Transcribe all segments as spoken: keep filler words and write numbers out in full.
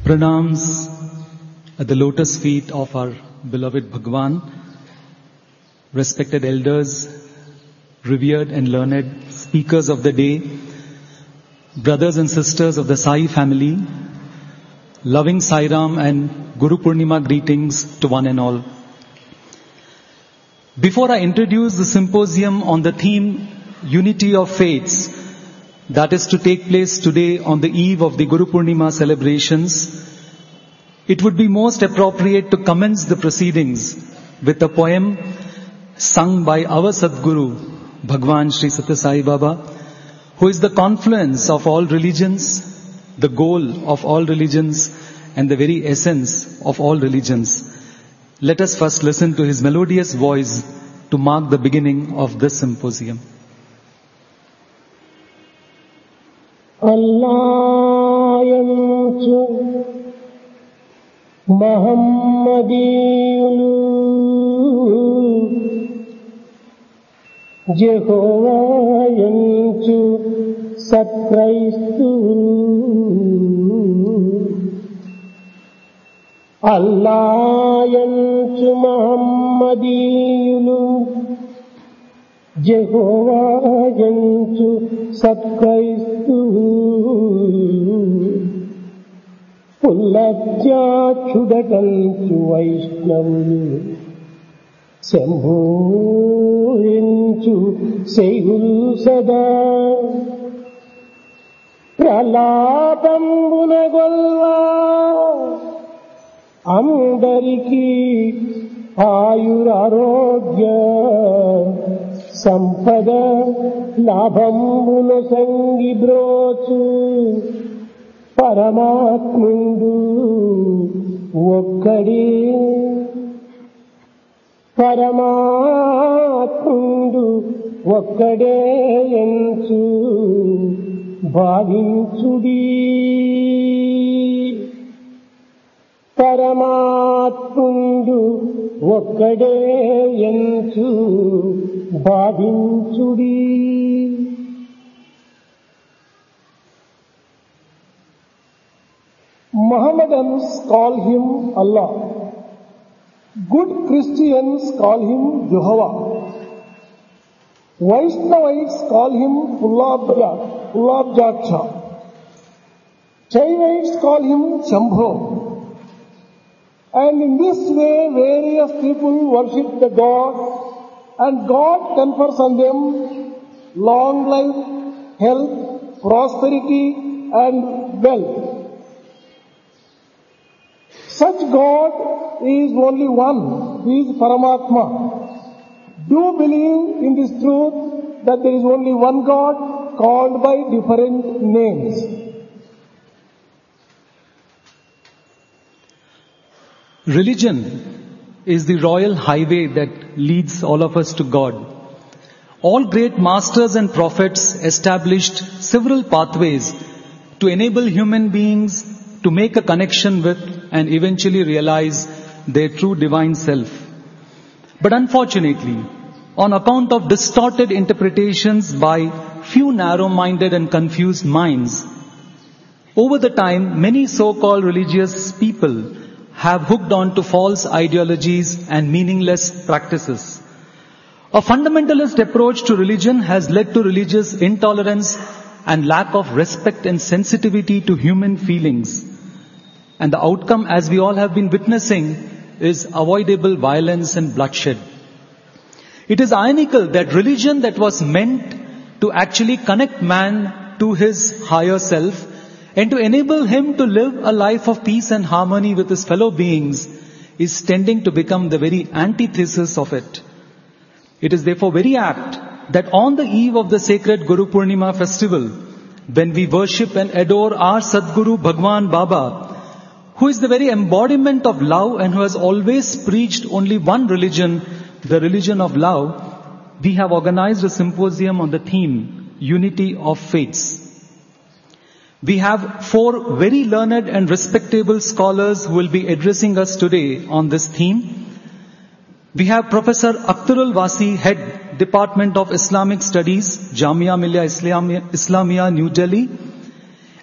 Pranams at the lotus feet of our beloved Bhagwan, respected elders, revered and learned speakers of the day, brothers and sisters of the Sai family, loving Sai Ram and Guru Purnima greetings to one and all. Before I introduce the symposium on the theme Unity of Faiths, that is to take place today on the eve of the Guru Purnima celebrations, it would be most appropriate to commence the proceedings with a poem sung by our Sadguru, Bhagwan Sri Satya Sai Baba, who is the confluence of all religions, the goal of all religions, and the very essence of all religions. Let us first listen to his melodious voice to mark the beginning of this symposium. Allayanchu Muhammadiyulu Jehovayanchu Satkristu Allayanchu Muhammadiyulu Jehovayanchu Satkristu Pullabhyachudakanchu Vaishnavulu Sambhurinchu Seigulu Sada Pralabambunagolva Andariki Ayurarogya Sampada Labambuna Sangi Brochu Paramatmundu Okkade Paramatmundu Okkade Enchu Bhavinchudi Paramatmundu Okkade Enchu Bhavinchudi. Mohammedans call him Allah. Good Christians call him Jehovah. Vaishnavites call him Pullabhya, Pullabhyacha. Shaivites call him Shambho. And in this way various people worship the God, and God confers on them long life, health, prosperity and wealth. Such God is only one. He is Paramatma. Do believe in this truth that there is only one God called by different names. Religion is the royal highway that leads all of us to God. All great masters and prophets established several pathways to enable human beings to make a connection with and eventually realize their true divine self. But unfortunately, on account of distorted interpretations by few narrow-minded and confused minds, over the time many so-called religious people have hooked on to false ideologies and meaningless practices. A fundamentalist approach to religion has led to religious intolerance and lack of respect and sensitivity to human feelings. And the outcome, as we all have been witnessing, is avoidable violence and bloodshed. It is ironical that religion that was meant to actually connect man to his higher self and to enable him to live a life of peace and harmony with his fellow beings is tending to become the very antithesis of it. It is therefore very apt that on the eve of the sacred Guru Purnima festival, when we worship and adore our Sadguru Bhagwan Baba, who is the very embodiment of love and who has always preached only one religion, the religion of love, we have organized a symposium on the theme, Unity of Faiths. We have four very learned and respectable scholars who will be addressing us today on this theme. We have Professor Akhtarul Wasi, Head, Department of Islamic Studies, Jamia Millia Islamia, Islamia, New Delhi.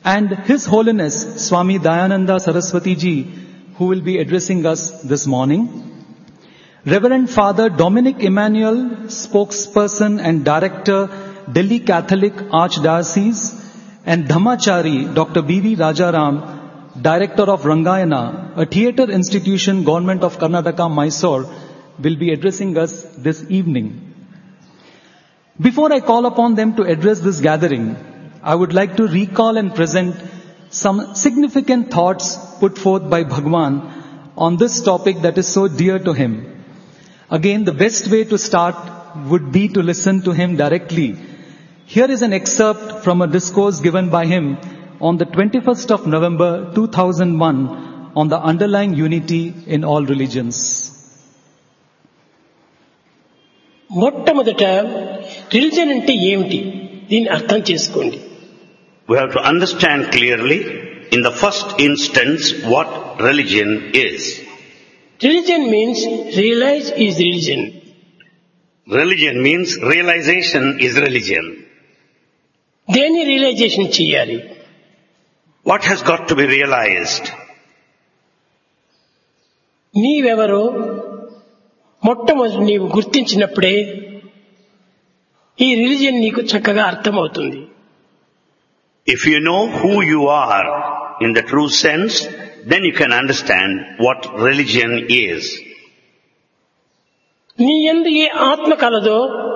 and His Holiness Swami Dayananda Saraswati Ji, who will be addressing us this morning. Reverend Father Dominic Emmanuel, spokesperson and director, Delhi Catholic Archdiocese, and Dhammachari Doctor B V Rajaram, director of Rangayana, a theatre institution, Government of Karnataka, Mysore, will be addressing us this evening. Before I call upon them to address this gathering, I would like to recall and present some significant thoughts put forth by Bhagwan on this topic that is so dear to him. Again, the best way to start would be to listen to him directly. Here is an excerpt from a discourse given by him on the twenty-first of November two thousand one on the underlying unity in all religions. మొట్టమొదట religion అంటే ఏమిటి, దీన్ని అర్థం చేసుకోండి. We have to understand clearly, in the first instance, what religion is. Religion means realize is religion. Religion means realization is religion. దేన్ని realisation చేయాలి? What has got to be realized? నీవెవరో మొట్టమొదటి నీవు గుర్తించినప్పుడే ఈ రిలిజియన్ నీకు చక్కగా అర్థమవుతుంది. If you know who you are in the true sense, then you can understand what religion is. నీ యందు ఏ ఆత్మ కలదో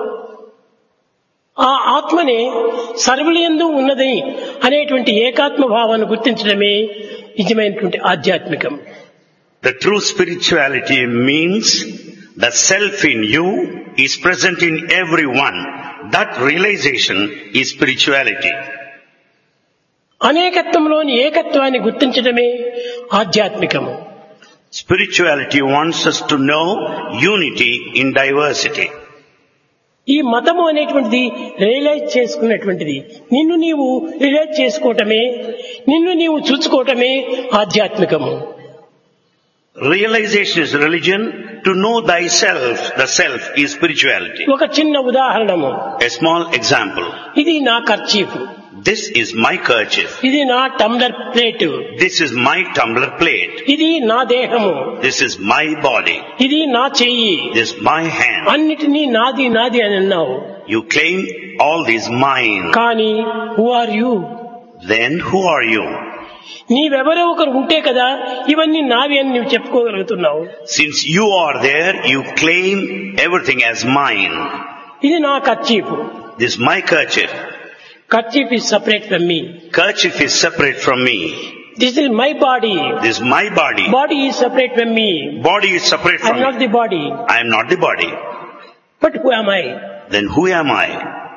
ఆ ఆత్మనే సర్వుల యందు ఉన్నది అనేటువంటి ఏకాత్మ భావాన్ని గుర్తించడమే నిజమైనటువంటి ఆధ్యాత్మికం. The true spirituality means the self in you is present in everyone. That realization is spirituality. అనేకత్వంలోని ఏకత్వాన్ని గుర్తించడమే ఆధ్యాత్మికము. Spirituality wants us to know unity in diversity. ఈ మతము అనేటువంటిది రియలైజ్ చేసుకున్నటువంటిది. నిన్ను నీవు రియలైజ్ చేసుకోవటమే, నిన్ను నీవు చూసుకోవటమే ఆధ్యాత్మికము. Realization is religion. To know thyself, the self, is spirituality. ఒక చిన్న ఉదాహరణము. A small example. ఇది నా kerchief, This is my kerchief. ఇది నా tumbler plate, This is my tumbler plate. ఇది నా దేహము, This is my body. ఇది నా చెయ్యి, This is my hand. అన్నిటినీ నాది నాది అని అన్నావు. You claim all these mine. కానీ who are you? Then who are you? నీవెవరో ఒకరు ఉంటే కదా ఇవన్నీ నావి అని నువ్వు చెప్పుకోగలుగుతున్నావు. Since you are there, you claim everything as mine. ఇది నా kerchief. This is my kerchief. Kerchief is separate from me. Kerchief is separate from me. This is my body. This is my body. Body is separate from me. Body is separate I from am not me. the body. I am not the body. But who am I? Then who am I?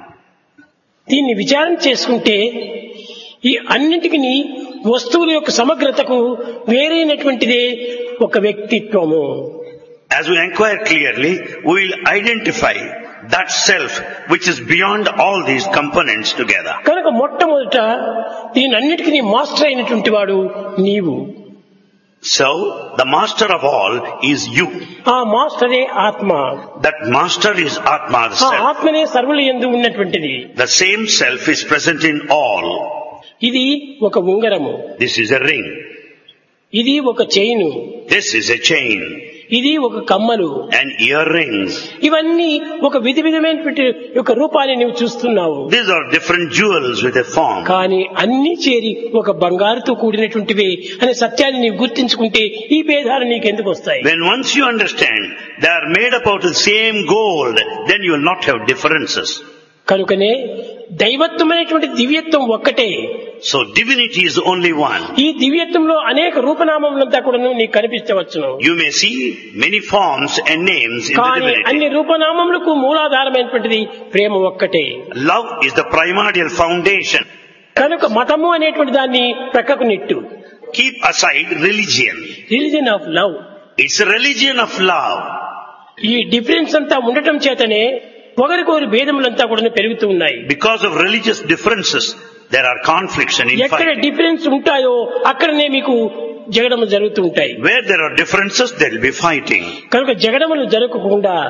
దీన్ని విచారణ చేసుకుంటే ఈ అన్నింటికి వస్తువుల యొక్క సమగ్రతకు వేరైనటువంటిదే ఒక వ్యక్తిత్వము. As we inquire clearly, we will identify that self which is beyond all these components together. కనుక మొట్టమొదట దీని అన్నిటికీ మాస్టర్ అయినటువంటి వాడు నీవు. So, the master of all is you. ఆ మాస్టరే ఆత్మ. That master is Atma, the ఆ self. ఆత్మనే సర్వుల యందు ఉన్నటువంటిది. The same self is present in all. ఇది ఒక ఉంగరము, This is a ring. ఇది ఒక chain, This is a chain. ఇది ఒక కమ్మలు, And earrings. ఇవన్నీ ఒక విధి విధమైనటువంటి ఒక రూపాన్ని నువ్వు చూస్తున్నావు. These are different jewels with a form. కానీ అన్ని చేరి ఒక బంగారుతో కూడినటువంటివే అనే సత్యాన్ని నీవు గుర్తించుకుంటే ఈ భేదాలు నీకెందుకు వస్తాయి? When once you understand they are made up out of the same gold, then you will not have differences. కనుకనే దైవత్వమైనటువంటి దివ్యత్వం ఒక్కటే. So divinity is only one. ఈ దివ్యత్వంలో అనేక రూపనామములంతా కూడా నీకు కనిపించవచ్చును. You may see many forms and names in the కానీ divinity. అన్ని రూపనామములకు మూలాధారమైనటువంటిది ప్రేమ ఒక్కటే. Love is the primordial foundation. కనుక మతము అనేటువంటి దాన్ని ప్రక్కకు నెట్టు. Keep aside religion. Religion of love. It's a religion of love. ఈ డిఫరెన్స్ అంతా ఉండటం చేతనే ఒకరికొకరి భేదములంతా కూడా పెరుగుతూ ఉన్నాయి. Because of religious differences, there are conflicts and ఎక్కడ infighting. డిఫరెన్స్ ఉంటాయో అక్కడనే మీకు జగడములు జరుగుతూ ఉంటాయి. Where there are differences, there will be fighting. కనుక జగడములు జరగకుండా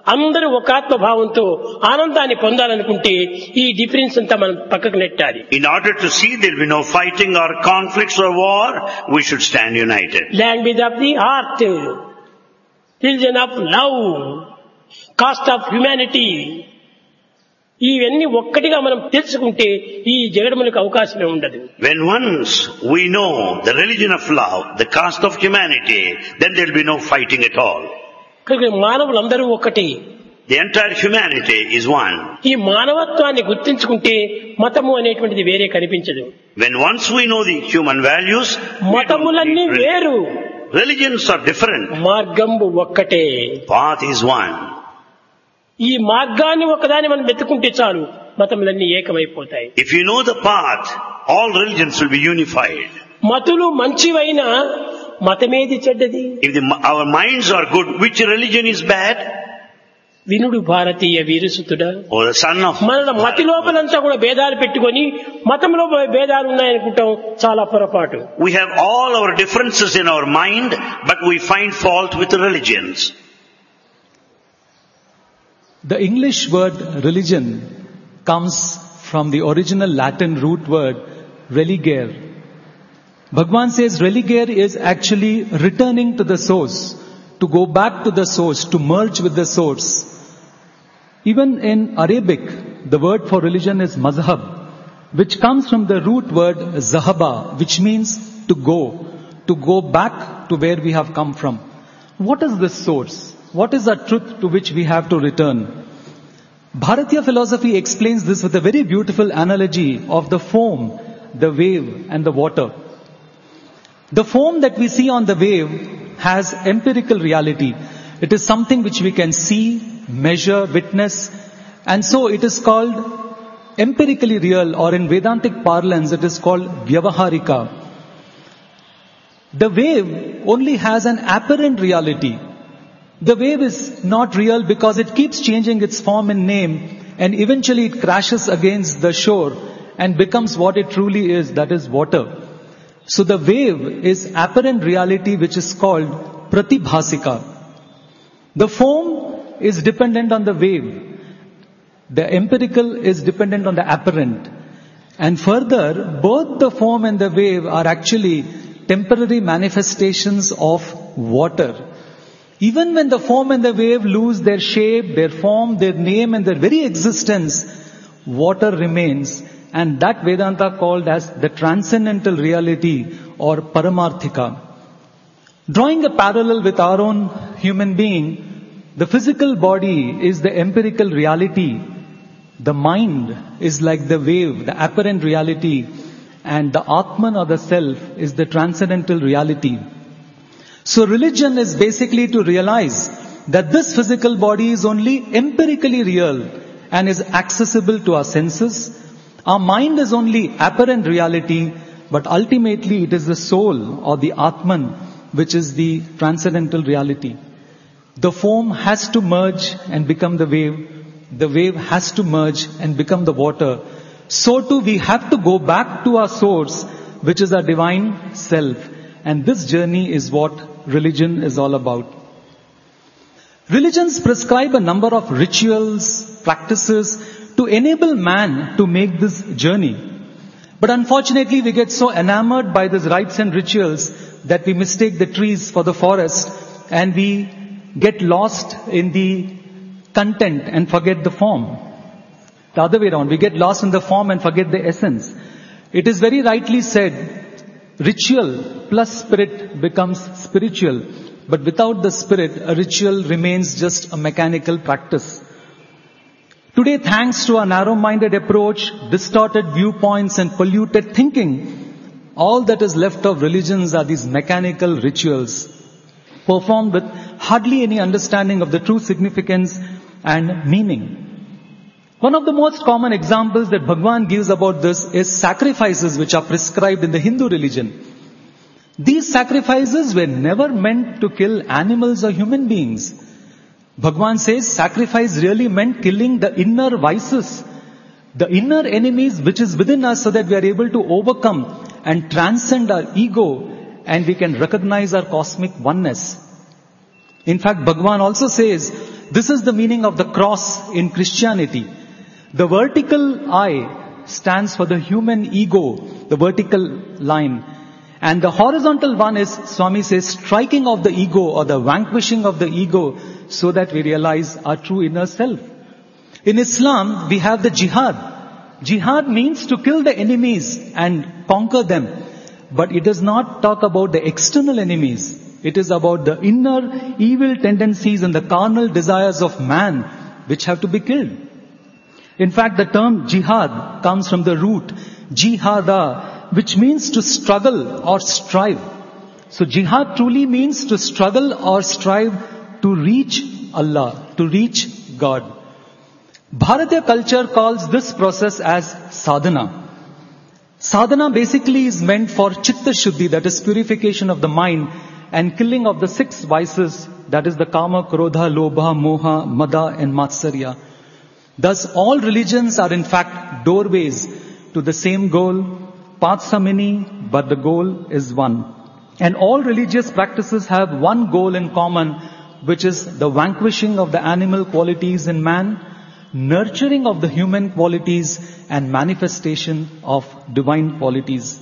అందరూ ఒక ఆత్మభావంతో ఆనందాన్ని పొందాలనుకుంటే ఈ డిఫరెన్స్ అంతా మనం పక్కకు నెట్టాలి. In order to see there will be no fighting or conflicts or war, we should stand united. Language of the heart, religion of love, caste of humanity, ఇవన్నీ ఒక్కటిగా మనం తెలుసుకుంటే ఈ జగడములకు అవకాశమే ఉండదు. When once we know the religion of love, the caste of humanity, then there will be no fighting at all. కనుక మానవులందరూ ఒక్కటే. The entire humanity is one. ఈ మానవత్వాన్ని గుర్తించుకుంటే మతము అనేటువంటిది వేరే కనిపించదు. When once we know the human values, మతములన్నీ వేరు, religions are different. మార్గము ఒక్కటే. Path is one. ఈ మార్గాన్ని ఒకదాన్ని మనం వెతుకుంటే చాలు, మతములన్నీ ఏకమైపోతాయి. If you know the path, all religions will be unified. మతులు మంచివైనా మతమేది చెడ్డది? If the, our minds are good, which religion is bad? వినుడు భారతీయ వీరసుతుడా, Or the son of... మన మతి లోపలంతా కూడా భేదాలు పెట్టుకొని మతంలో భేదాలు ఉన్నాయనుకుంటాం, చాలా పొరపాటు. We have all our differences in our mind, but we find fault with the religions. The English word religion comes from the original Latin root word religare. Bhagwan says religare is actually returning to the source, to go back to the source, to merge with the source. Even in Arabic, the word for religion is mazhab, which comes from the root word zahaba, which means to go, to go back to where we have come from. What is this source? What is the truth to which we have to return? Bharatiya philosophy explains this with a very beautiful analogy of the foam, the wave and the water. The foam that we see on the wave has empirical reality. It is something which we can see, measure, witness, and so it is called empirically real, or in Vedantic parlance it is called vyavaharika. The wave only has an apparent reality. The wave is not real because it keeps changing its form and name, and eventually it crashes against the shore and becomes what it truly is, that is water. So the wave is apparent reality, which is called pratibhasika. The foam is dependent on the wave. The empirical is dependent on the apparent. And further, both the foam and the wave are actually temporary manifestations of water. Even when the foam and the wave lose their shape, their form, their name and their very existence, water remains. And that Vedanta called as the transcendental reality or Paramarthika. Drawing a parallel with our own human being, the physical body is the empirical reality. The mind is like the wave, the apparent reality. And the Atman or the self is the transcendental reality. So religion is basically to realize that this physical body is only empirically real and is accessible to our senses. Our mind is only apparent reality, but ultimately it is the soul or the Atman which is the transcendental reality. The foam has to merge and become the wave. The wave has to merge and become the water. So too we have to go back to our source, which is our divine self. And this journey is what religion is all about. Religions prescribe a number of rituals, practices to enable man to make this journey. But unfortunately we get so enamored by these rites and rituals that we mistake the trees for the forest and we get lost in the content and forget the form. The other way around, we get lost in the form and forget the essence. It is very rightly said, ritual plus spirit becomes spiritual. But without the spirit, a ritual remains just a mechanical practice. Today, thanks to a narrow-minded approach, distorted viewpoints and polluted thinking, all that is left of religions are these mechanical rituals, performed with hardly any understanding of the true significance and meaning. One of the most common examples that Bhagwan gives about this is sacrifices which are prescribed in the Hindu religion. These sacrifices were never meant to kill animals or human beings. Bhagwan says sacrifice really meant killing the inner vices, the inner enemies which is within us, so that we are able to overcome and transcend our ego and we can recognize our cosmic oneness. In fact, Bhagwan also says This is the meaning of the cross in Christianity. The vertical I stands for the human ego, the vertical line. And the horizontal one is, Swami says, striking of the ego or the vanquishing of the ego so that we realize our true inner self. In Islam, we have the jihad. Jihad means to kill the enemies and conquer them. But it does not talk about the external enemies. It is about the inner evil tendencies and the carnal desires of man which have to be killed. In fact, the term jihad comes from the root jihada, which means to struggle or strive. So jihad truly means to struggle or strive to reach Allah, to reach God. Bharatiya culture calls this process as sadhana. Sadhana basically is meant for chitta shuddhi, that is purification of the mind, and killing of the six vices, that is the kama, krodha, lobha, moha, mada and matsarya. Thus all religions are in fact doorways to the same goal. Paths are many, but the goal is one. And all religious practices have one goal in common, which is the vanquishing of the animal qualities in man, nurturing of the human qualities and manifestation of divine qualities.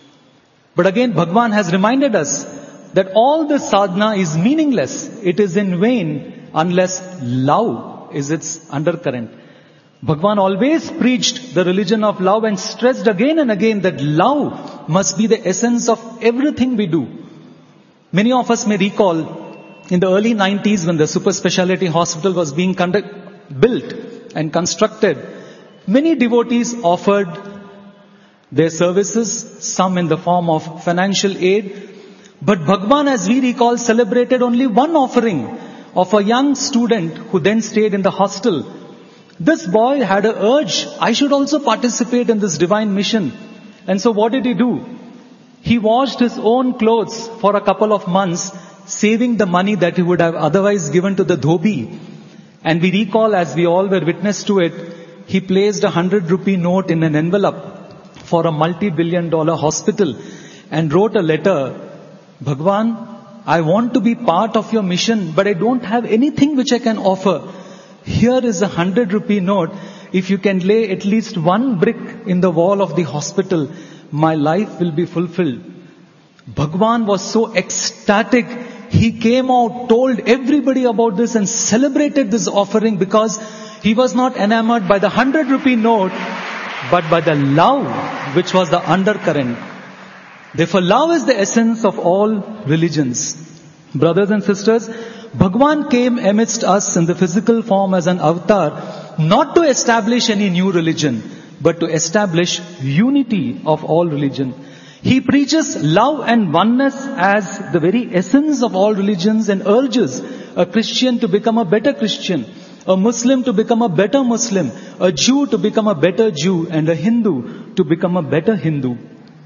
But again, Bhagwan has reminded us that all this sadhana is meaningless. It is in vain unless love is its undercurrent. Bhagwan always preached the religion of love and stressed again and again that love must be the essence of everything we do. Many of us may recall in the early nineties when the super specialty hospital was being conduct- built and constructed, many devotees offered their services, some in the form of financial aid. But Bhagwan, as we recall, celebrated only one offering of a young student who then stayed in the hostel. This boy had an urge, I should also participate in this divine mission. And so what did he do? He washed his own clothes for a couple of months, saving the money that he would have otherwise given to the dhobi. And we recall, as we all were witness to it, he placed a hundred rupee note in an envelope for a multi-billion dollar hospital and wrote a letter, Bhagwan, I want to be part of your mission, but I don't have anything which I can offer. Here is a hundred rupee note. If you can lay at least one brick in the wall of the hospital, my life will be fulfilled. Bhagwan was so ecstatic. He came out, told everybody about this and celebrated this offering because he was not enamored by the hundred rupee note, but by the love which was the undercurrent. Therefore, love is the essence of all religions. Brothers and sisters, Bhagwan came amidst us in the physical form as an avatar, not to establish any new religion, but to establish unity of all religion. He preaches love and oneness as the very essence of all religions and urges a Christian to become a better Christian, a Muslim to become a better Muslim, a Jew to become a better Jew, and a Hindu to become a better Hindu.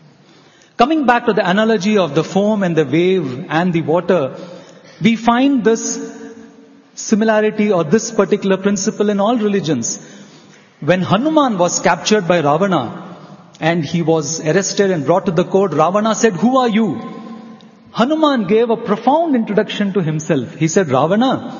Coming back to the analogy of the foam and the wave and the water, we find this similarity or this particular principle in all religions. When Hanuman was captured by Ravana and he was arrested and brought to the court, Ravana said, who are you? Hanuman gave a profound introduction to himself. He said, Ravana,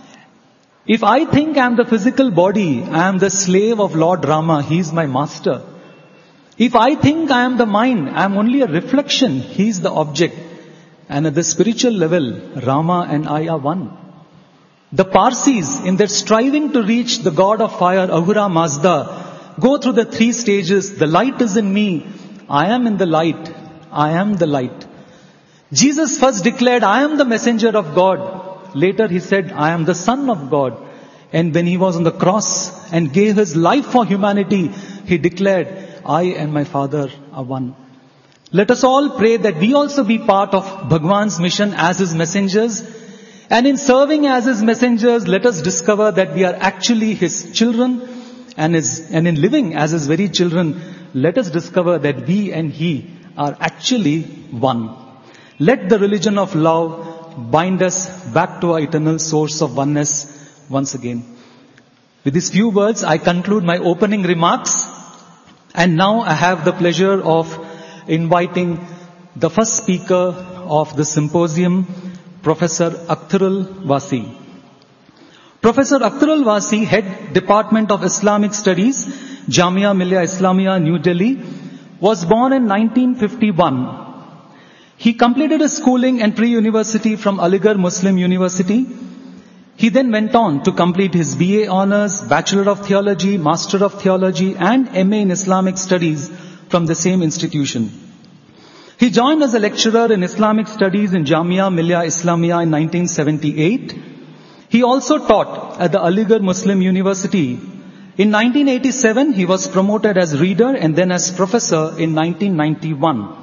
if I think I am the physical body, I am the slave of Lord Rama, he is my master. If I think I am the mind, I am only a reflection, he is the object. And at the spiritual level, Rama and I are one. The Parsis, in their striving to reach the God of fire, Ahura Mazda, go through the three stages. The light is in me. I am in the light. I am the light. Jesus first declared, I am the messenger of God. Later he said, I am the Son of God. And when he was on the cross and gave his life for humanity, he declared, I and my Father are one. Let us all pray that we also be part of Bhagwan's mission as his messengers. And in serving as his messengers, let us discover that we are actually his children. And, his, and in living as his very children, let us discover that we and he are actually one. Let the religion of love bind us back to our eternal source of oneness once again. With these few words, I conclude my opening remarks. And now I have the pleasure of inviting the first speaker of the symposium, Professor Akhtarul Wasi. Professor Akhtar Al-Wasi, Head Department of Islamic Studies, Jamia Millia Islamia, New Delhi, was born in nineteen fifty-one. He completed his schooling and pre-university from Aligarh Muslim University. He then went on to complete his B A Honours, Bachelor of Theology, Master of Theology and M A in Islamic Studies from the same institution. He joined as a lecturer in Islamic Studies in Jamia Millia Islamia in nineteen seventy-eight. He also taught at the Aligarh Muslim University. In nineteen eighty-seven, he was promoted as reader and then as professor in nineteen ninety-one.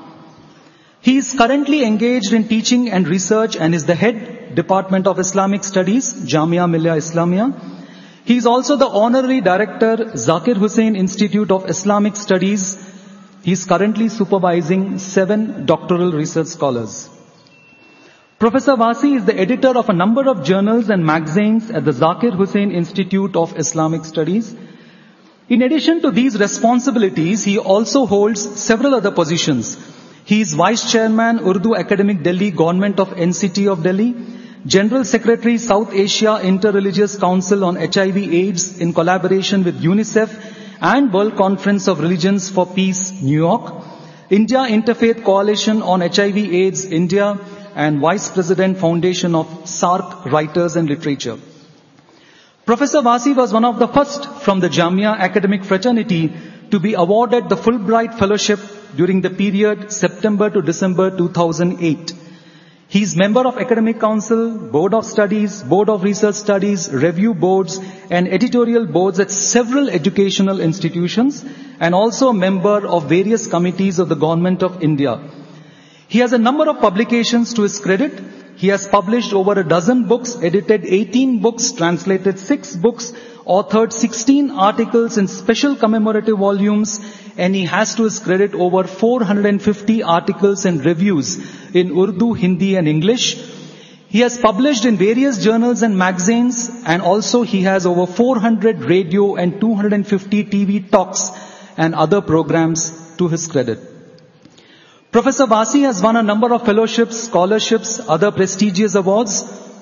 He is currently engaged in teaching and research and is the head Department of Islamic Studies, Jamia Millia Islamia. He is also the honorary director, Zakir Hussain Institute of Islamic Studies. He is currently supervising seven doctoral research scholars. Professor Wasi is the editor of a number of journals and magazines at the Zakir Hussain Institute of Islamic Studies. In addition to these responsibilities, he also holds several other positions. He is Vice Chairman, Urdu Academic Delhi, Government of N C T of Delhi, General Secretary, South Asia Interreligious Council on H I V AIDS in collaboration with UNICEF and World Conference of Religions for Peace, New York, India Interfaith Coalition on H I V AIDS, India, and Vice President, Foundation of SARC Writers and Literature. Professor Wasi was one of the first from the Jamia academic fraternity to be awarded the Fulbright Fellowship during the period September to December two thousand eight. He is member of Academic Council, Board of Studies, Board of Research Studies, Review Boards and editorial boards at several educational institutions and also a member of various committees of the Government of India. He has a number of publications to his credit. He has published over a dozen books, edited eighteen books, translated six books, authored sixteen articles in special commemorative volumes, and he has to his credit over four hundred fifty articles and reviews in Urdu, Hindi and English. He has published in various journals and magazines, and also he has over four hundred radio and two hundred fifty T V talks and other programs to his credit. Professor Wasi has won a number of fellowships, scholarships, other prestigious awards.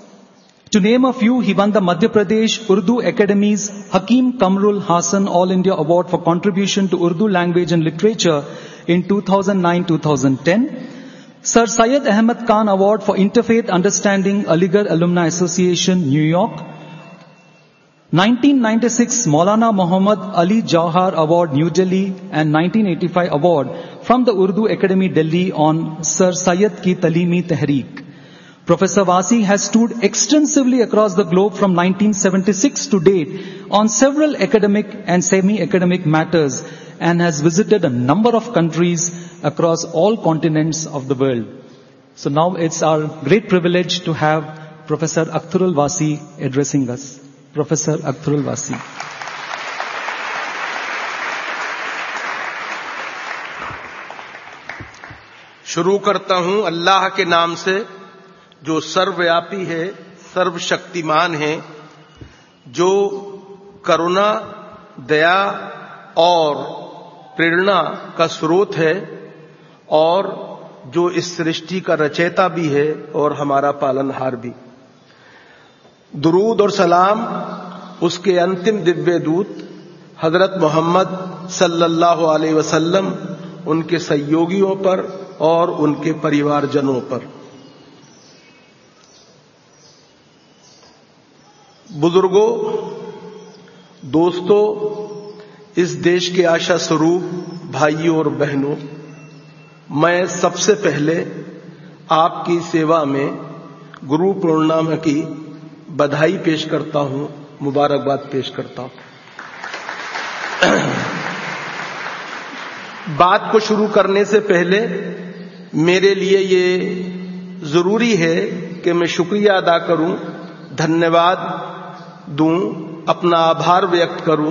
To name a few, he won the Madhya Pradesh Urdu Academy's Hakim Kamrul Hasan All India Award for contribution to Urdu language and literature in two thousand nine to two thousand ten. Sir Syed Ahmad Khan Award for Interfaith Understanding, Aligarh Alumni Association, New York. nineteen ninety-six Maulana Muhammad Ali Jauhar Award, New Delhi, and nineteen eighty-five award from the Urdu Academy, Delhi on Sir Syed Ki Talimi Tehreek. Professor Wasi has toured extensively across the globe from nineteen seventy-six to date on several academic and semi-academic matters and has visited a number of countries across all continents of the world. So now it's our great privilege to have Professor Akhtar Al-Wasi addressing us. Professor Akhtar Al-Wasi. शुरू करता हूं अल्लाह के नाम से जो सर्वव्यापी है, सर्वशक्तिमान है, जो करुणा, दया और प्रेरणा का स्रोत है और जो इस सृष्टि का रचयिता भी है और हमारा पालनहार भी। दुरूद और सलाम उसके अंतिम दिव्य दूत हजरत मोहम्मद सल्लल्लाहु अलैहि वसल्लम, उनके सहयोगियों पर और उनके परिवारजनों पर। बुजुर्गों, दोस्तों, इस देश के आशा स्वरूप भाइयों और बहनों, मैं सबसे पहले आपकी सेवा में गुरु पूर्णिमा की बधाई पेश करता हूं, मुबारकबाद पेश करता हूं। बात को शुरू करने से पहले मेरे लिए ये जरूरी है कि मैं शुक्रिया अदा करूं, धन्यवाद दूं, अपना आभार व्यक्त करूं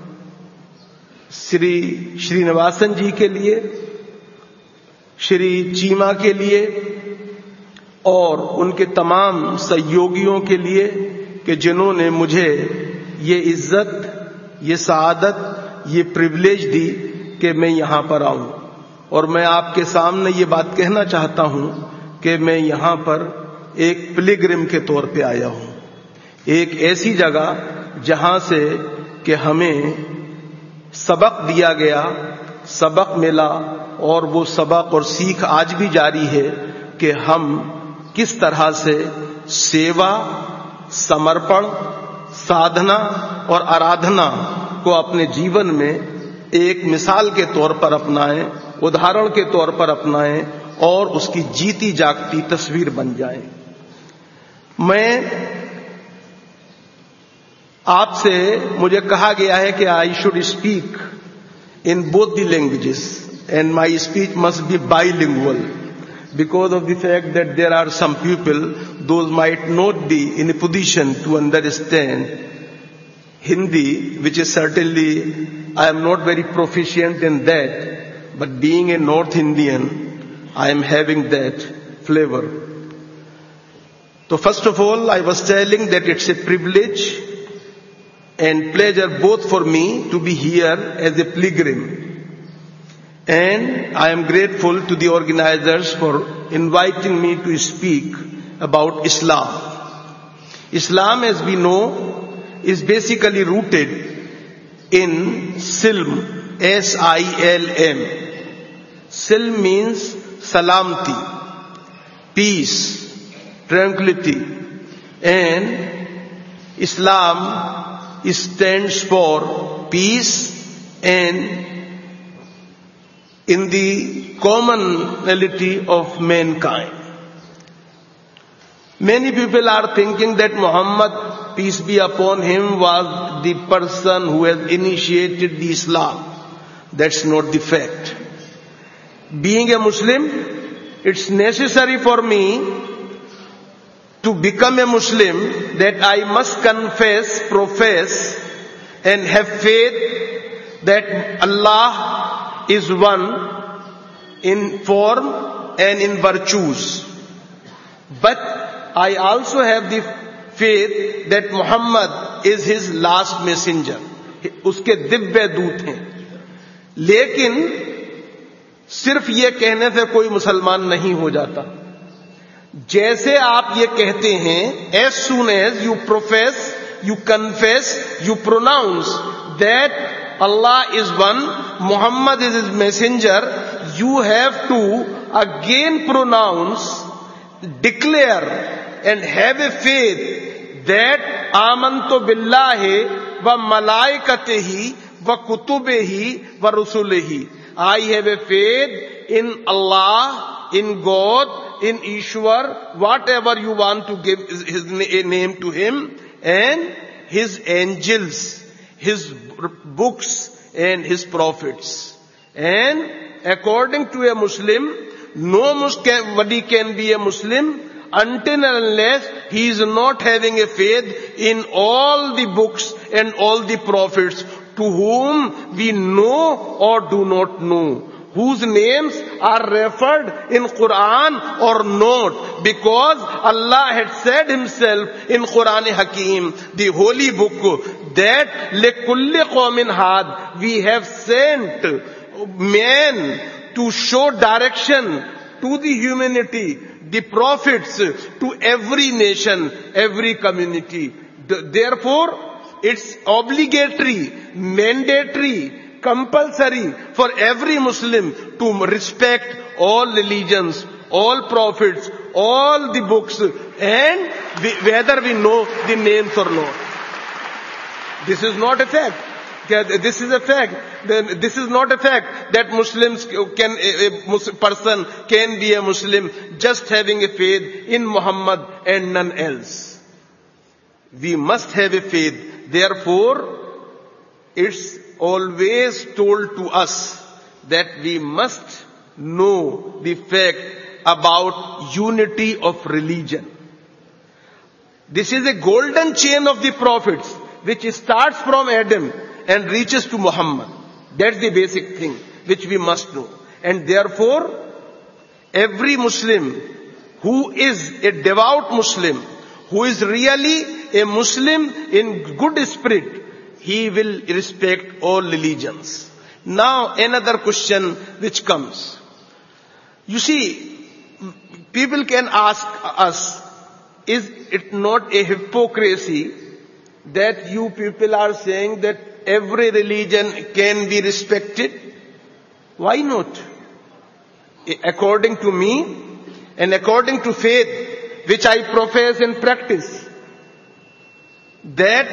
श्री श्रीनिवासन जी के लिए, श्री चीमा के लिए और उनके तमाम सहयोगियों के लिए कि जिन्होंने मुझे ये इज्जत, ये सआदत, ये प्रिविलेज दी कि मैं यहां पर आऊं। और मैं आपके सामने ये बात कहना चाहता हूं कि मैं यहां पर एक पिलग्रिम के तौर पे आया हूं। एक ऐसी जगह जहां से कि हमें सबक दिया गया, सबक मिला, और वो सबक और सीख आज भी जारी है कि हम किस तरह से सेवा, समर्पण, साधना और आराधना को अपने जीवन में एक मिसाल के तौर पर अपनाएं, उदाहरण के तौर पर अपनाएं और उसकी जीती जागती तस्वीर बन जाएं। मैं आपसे, मुझे कहा गया है कि I should speak in both the languages and my speech must be bilingual because of the fact that there are some people, those might not be in a position to understand Hindi, which is certainly, I am not very proficient in that, but being a North Indian, I am having that flavor. So first of all, I was telling that it's a privilege and pleasure both for me to be here as a pilgrim. And I am grateful to the organizers for inviting me to speak about Islam. Islam, as we know, is basically rooted in Silm, S I L M. Silm means salamti, peace, tranquility. And Islam stands for peace and in the commonality of mankind. Many people are thinking that Muhammad, peace be upon him, was the person who has initiated the Islam. That's not the fact. Being a Muslim, it's necessary for me to become a Muslim that I must confess, profess and have faith that Allah is one in form and in virtues. But I also have the faith that Muhammad is his last messenger. उसके दिव्य दूत हैं. लेकिन सिर्फ ये कहने से कोई मुसलमान नहीं हो जाता. जैसे आप ये कहते हैं, as soon as you profess, you confess, you pronounce that Allah is one, Muhammad is his messenger, you have to again pronounce, declare and have a faith that amantu billahi wa malaikatihi wa kutubihi wa rusulihi. I have a faith in Allah, in God, in Ishwar, whatever you want to give his name to him, and his angels, his books and his prophets. And according to a Muslim, nobody can be a Muslim until and unless he is not having a faith in all the books and all the prophets to whom we know or do not know, whose names are referred in Quran or not, because Allah had said himself in Quran Hakim, the holy book, that lekulli qawmin had, we have sent men to show direction to the humanity, the prophets to every nation, every community. Therefore, it's obligatory, mandatory, compulsory for every Muslim to respect all religions, all prophets, all the books, and whether we know the names or not. This is not a fact. This is a fact. This is not a fact that Muslims can, a person can be a Muslim just having a faith in Muhammad and none else. We must have a faith. Therefore, it's always told to us that we must know the fact about unity of religion. This is a golden chain of the prophets which starts from Adam and reaches to Muhammad. That's the basic thing which we must know. And therefore, every Muslim who is a devout Muslim, who is really a Muslim in good spirit, he will respect all religions. Now another question which comes. You see, people can ask us, is it not a hypocrisy that you people are saying that every religion can be respected? Why not? According to me and according to faith which I profess and practice, that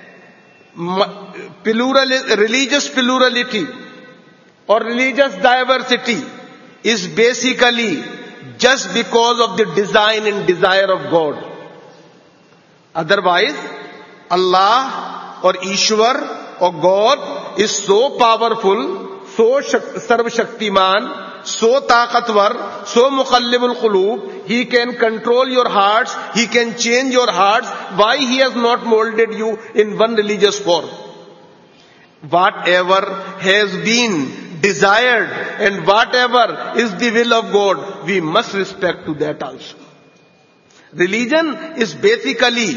plural, religious plurality or religious diversity is basically just because of the design and desire of God. Otherwise, Allah or Ishwar or God is so powerful, so sarv shaktiman, so taqatwar, so muqallibul qulub, He can control your hearts, He can change your hearts. Why He has not molded you in one religious form? Whatever has been desired and whatever is the will of God, we must respect to that also. Religion is basically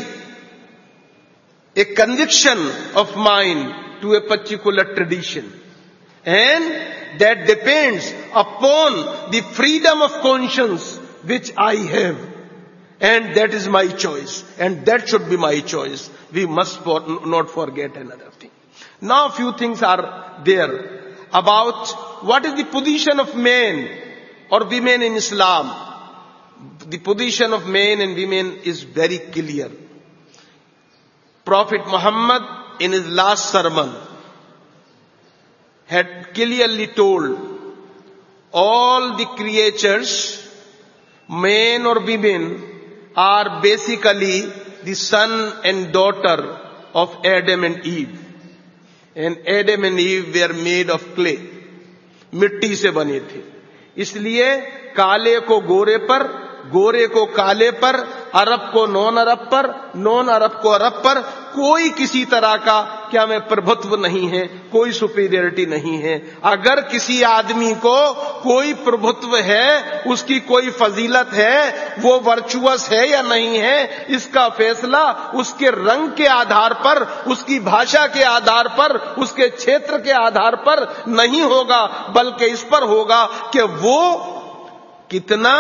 a conviction of mine to a particular tradition, and that depends upon the freedom of conscience which I have, and that is my choice, and that should be my choice. We must not forget another thing. Now few things are there about what is the position of men or women in Islam. The position of men and women is very clear. Prophet Muhammad in his last sermon had clearly told all the creatures, men or women, are basically the son and daughter of Adam and Eve. And Adam and Eve were made of clay. मिट्टी से बने थे. इसलिए काले को गोरे पर, गोरे को काले पर, अरब को नॉन अरब पर, नॉन अरब को अरब पर कोई किसी तरह का क्या में प्रभुत्व नहीं है, कोई सुपीरियरिटी नहीं है. अगर किसी आदमी को कोई प्रभुत्व है, उसकी कोई फजीलत है, वो वर्चुअस है या नहीं है, इसका फैसला उसके रंग के आधार पर, उसकी भाषा के आधार पर, उसके क्षेत्र के आधार पर नहीं होगा, बल्कि इस पर होगा कि वो कितना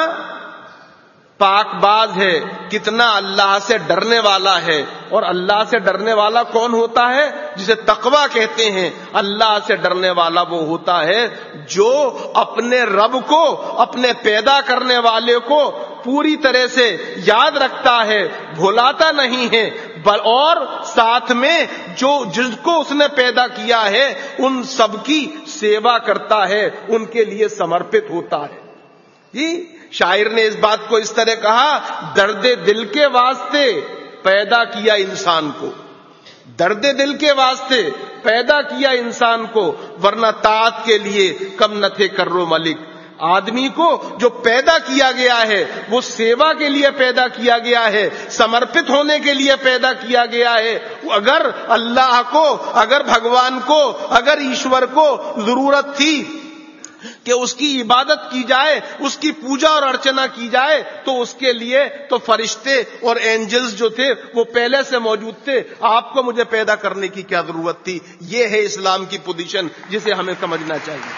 पाकबाज है, कितना अल्लाह से डरने वाला है. और अल्लाह से डरने वाला कौन होता है? जिसे तकवा कहते हैं. अल्लाह से डरने वाला वो होता है जो अपने रब को, अपने पैदा करने वाले को पूरी तरह से याद रखता है, भुलाता नहीं है, और साथ में जो जिसको उसने पैदा किया है उन सबकी सेवा करता है, उनके लिए समर्पित होता है. जी शायर ने इस बात को इस तरह कहा, दर्दे दिल के वास्ते पैदा किया इंसान को, दर्दे दिल के वास्ते पैदा किया इंसान को, वरना तात के लिए कम न थे कर्रो मलिक. आदमी को जो पैदा किया गया है वो सेवा के लिए पैदा किया गया है, समर्पित होने के लिए पैदा किया गया है. अगर अल्लाह को, अगर भगवान को, अगर ईश्वर को जरूरत थी कि उसकी इबादत की जाए, उसकी पूजा और अर्चना की जाए, तो उसके लिए तो फरिश्ते और एंजल्स जो थे वो पहले से मौजूद थे. आपको मुझे पैदा करने की क्या जरूरत थी? ये है इस्लाम की पोजीशन, जिसे हमें समझना चाहिए.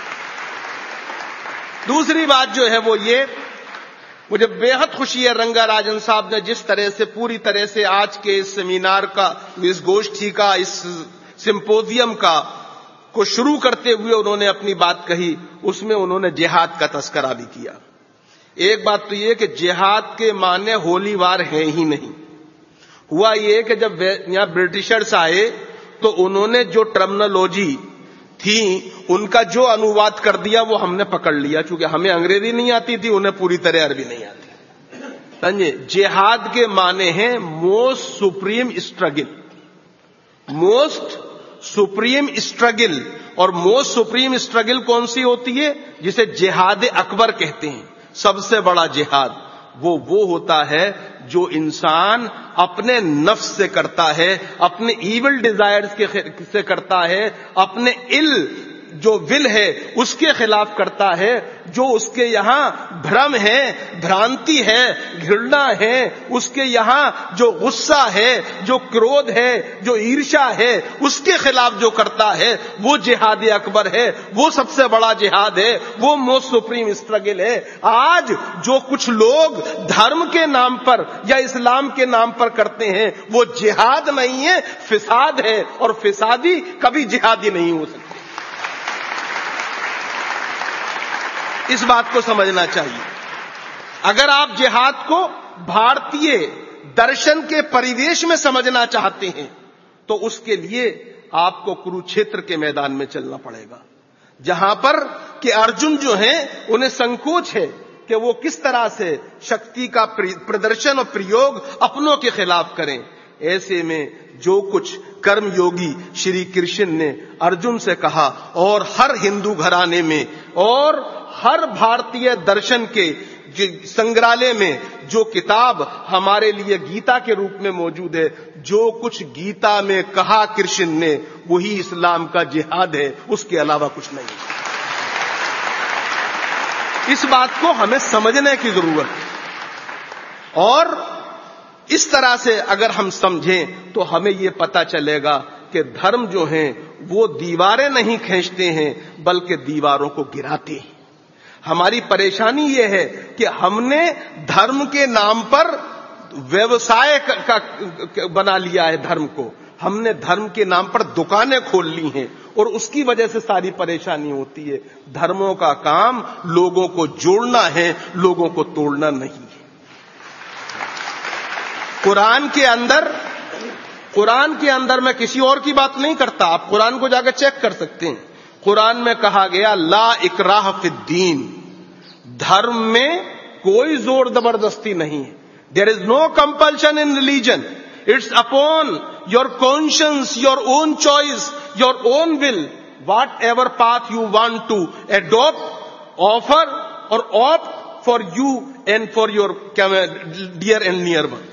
दूसरी बात जो है वो ये, मुझे बेहद खुशी है रंगा राजन साहब ने जिस तरह से पूरी तरह से आज के इस सेमिनार का, इस गोष्ठी का, इस सिंपोजियम का को शुरू करते हुए उन्होंने अपनी बात कही. उसमें उन्होंने जिहाद का तस्करा भी किया. एक बात तो ये कि जिहाद के माने होली वार है ही नहीं. हुआ ये कि जब यहां ब्रिटिशर्स आए तो उन्होंने जो टर्मिनोलॉजी थी उनका जो अनुवाद कर दिया वो हमने पकड़ लिया. चूंकि हमें अंग्रेजी नहीं आती थी, उन्हें पूरी तरह अरबी नहीं आती. समझे? जिहाद के माने हैं most supreme struggle, most supreme struggle. और मोस्ट सुप्रीम स्ट्रगल कौन सी होती है? जिसे जिहाद अकबर कहते हैं, सबसे बड़ा जिहाद. वो वो होता है जो इंसान अपने नफ्स से करता है, अपने इविल डिजायर्स के से करता है, अपने इल جو ول ہے اس کے خلاف کرتا ہے، جو اس کے یہاں بھرم ہے، بھرانتی ہے، گھرنا ہے، اس کے یہاں جو غصہ ہے، جو کرودھ ہے، جو عرشا ہے، اس کے خلاف جو کرتا ہے وہ جہاد اکبر ہے، وہ سب سے بڑا جہاد ہے، وہ موسٹ سپریم اسٹرگل ہے۔ آج جو کچھ لوگ دھرم کے نام پر یا اسلام کے نام پر کرتے ہیں وہ جہاد نہیں ہے، فساد ہے، اور فسادی کبھی جہادی نہیں ہو سکتے۔ اس بات کو سمجھنا چاہیے۔ اگر آپ جہاد کو بھارتیہ درشن کے پریویش میں سمجھنا چاہتے ہیں تو اس کے لیے آپ کو کروچھیتر کے میدان میں چلنا پڑے گا، جہاں پر کہ ارجن جو ہیں انہیں سنکوچ ہے کہ وہ کس طرح سے شکتی کا پردرشن اور پریوگ اپنوں کے خلاف کریں۔ ایسے میں جو کچھ کرم یوگی شری کرشن نے ارجن سے کہا، اور ہر ہندو گھرانے میں اور ہر بھارتیہ درشن کے سنگرالے میں جو کتاب ہمارے لیے گیتا کے روپ میں موجود ہے، جو کچھ گیتا میں کہا کرشن نے وہی اسلام کا جہاد ہے، اس کے علاوہ کچھ نہیں۔ اس بات کو ہمیں سمجھنے کی ضرورت ہے، اور اس طرح سے اگر ہم سمجھیں تو ہمیں یہ پتا چلے گا کہ دھرم جو ہیں وہ دیواریں نہیں کھینچتے ہیں بلکہ دیواروں کو گراتے ہیں۔ ہماری پریشانی یہ ہے کہ ہم نے دھرم کے نام پر ویوسائے کا بنا لیا ہے، دھرم کو ہم نے دھرم کے نام پر دکانیں کھول لی ہیں، اور اس کی وجہ سے ساری پریشانی ہوتی ہے۔ دھرموں کا کام لوگوں کو جوڑنا ہے، لوگوں کو توڑنا نہیں ہے۔ قرآن کے اندر قرآن کے اندر میں کسی اور کی بات نہیں کرتا، آپ قرآن کو جا کے چیک کر سکتے ہیں۔ قرآن میں کہا گیا لا اکراہ فی الدین، دھرم میں کوئی زور زبردستی نہیں ہے۔ There is no compulsion in religion, it's upon your conscience, your own choice, your own will, whatever path you want to adopt, offer or opt for you and for your dear and near ones.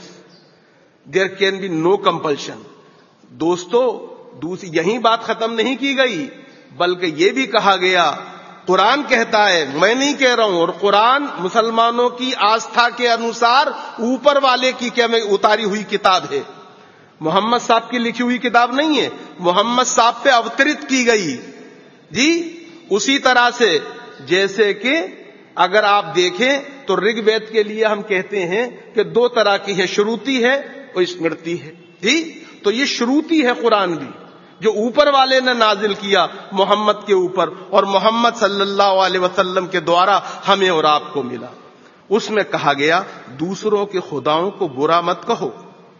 There can be no compulsion. دوستو، دوسری یہی بات ختم نہیں کی گئی، بلکہ یہ بھی کہا گیا، قرآن کہتا ہے، میں نہیں کہہ رہا ہوں، اور قرآن مسلمانوں کی آستھا کے انوسار اوپر والے کی کیا میں اتاری ہوئی کتاب ہے، محمد صاحب کی لکھی ہوئی کتاب نہیں ہے، محمد صاحب پہ اوترت کی گئی جی۔ اسی طرح سے جیسے کہ اگر آپ دیکھیں تو رگ وید کے لیے ہم کہتے ہیں کہ دو طرح کی ہے، شروتی ہے اور اسمرتی ہے جی۔ تو یہ شروتی ہے قرآن بھی، جو اوپر والے نے نازل کیا محمد کے اوپر، اور محمد صلی اللہ علیہ وسلم کے دوارا ہمیں اور آپ کو ملا۔ اس میں کہا گیا دوسروں کے خداؤں کو برا مت کہو،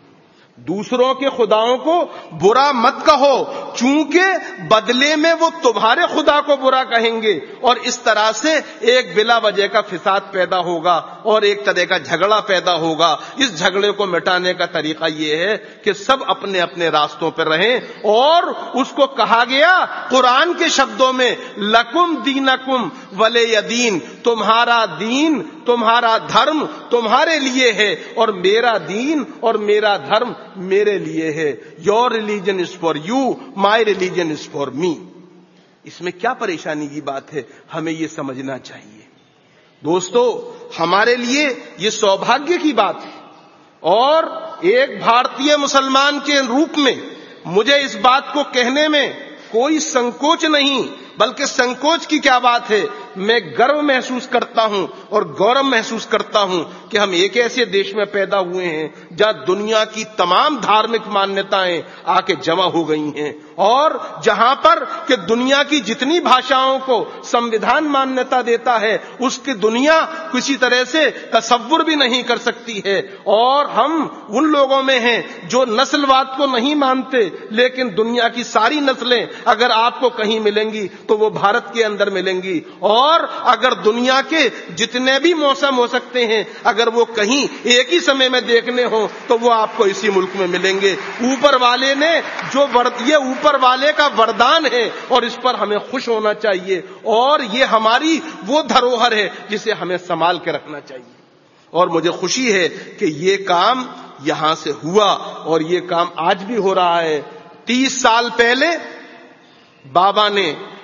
دوسروں کے خداؤں کو برا مت کہو، چونکہ بدلے میں وہ تمہارے خدا کو برا کہیں گے، اور اس طرح سے ایک بلا وجہ کا فساد پیدا ہوگا اور ایک طرح کا جھگڑا پیدا ہوگا۔ اس جھگڑے کو مٹانے کا طریقہ یہ ہے کہ سب اپنے اپنے راستوں پر رہیں، اور اس کو کہا گیا قرآن کے شبدوں میں لکم دینکم ولی دین، تمہارا دین، تمہارا دھرم تمہارے لیے ہے، اور میرا دین اور میرا دھرم میرے لیے ہے۔ Your religion is for you, my religion is for me. اس میں کیا پریشانی کی بات ہے، ہمیں یہ سمجھنا چاہیے۔ دوستو، ہمارے لیے یہ سوبھاگیہ کی بات ہے، اور ایک بھارتیہ مسلمان کے روپ میں مجھے اس بات کو کہنے میں کوئی سنکوچ نہیں، بلکہ سنکوچ کی کیا بات ہے، میں گرو محسوس کرتا ہوں اور گورو محسوس کرتا ہوں کہ ہم ایک ایسے دیش میں پیدا ہوئے ہیں جہاں دنیا کی تمام دھارمک مانیتائیں آ کے جمع ہو گئی ہیں، اور جہاں پر کہ دنیا کی جتنی بھاشاؤں کو سمویدھان مانیتا دیتا ہے اس کی دنیا کسی طرح سے تصور بھی نہیں کر سکتی ہے۔ اور ہم ان لوگوں میں ہیں جو نسل واد کو نہیں مانتے، لیکن دنیا کی ساری نسلیں اگر آپ کو کہیں ملیں گی تو وہ بھارت کے اندر ملیں گی، اور اگر دنیا کے جتنے بھی موسم ہو سکتے ہیں اگر وہ کہیں ایک ہی سمے میں دیکھنے ہوں تو وہ آپ کو اسی ملک میں ملیں گے۔ اوپر والے نے جو یہ اوپر والے کا وردان ہے، اور اس پر ہمیں خوش ہونا چاہیے، اور یہ ہماری وہ دھروہر ہے جسے ہمیں سنبھال کے رکھنا چاہیے۔ اور مجھے خوشی ہے کہ یہ کام یہاں سے ہوا، اور یہ کام آج بھی ہو رہا ہے۔ تیس سال پہلے بابا نے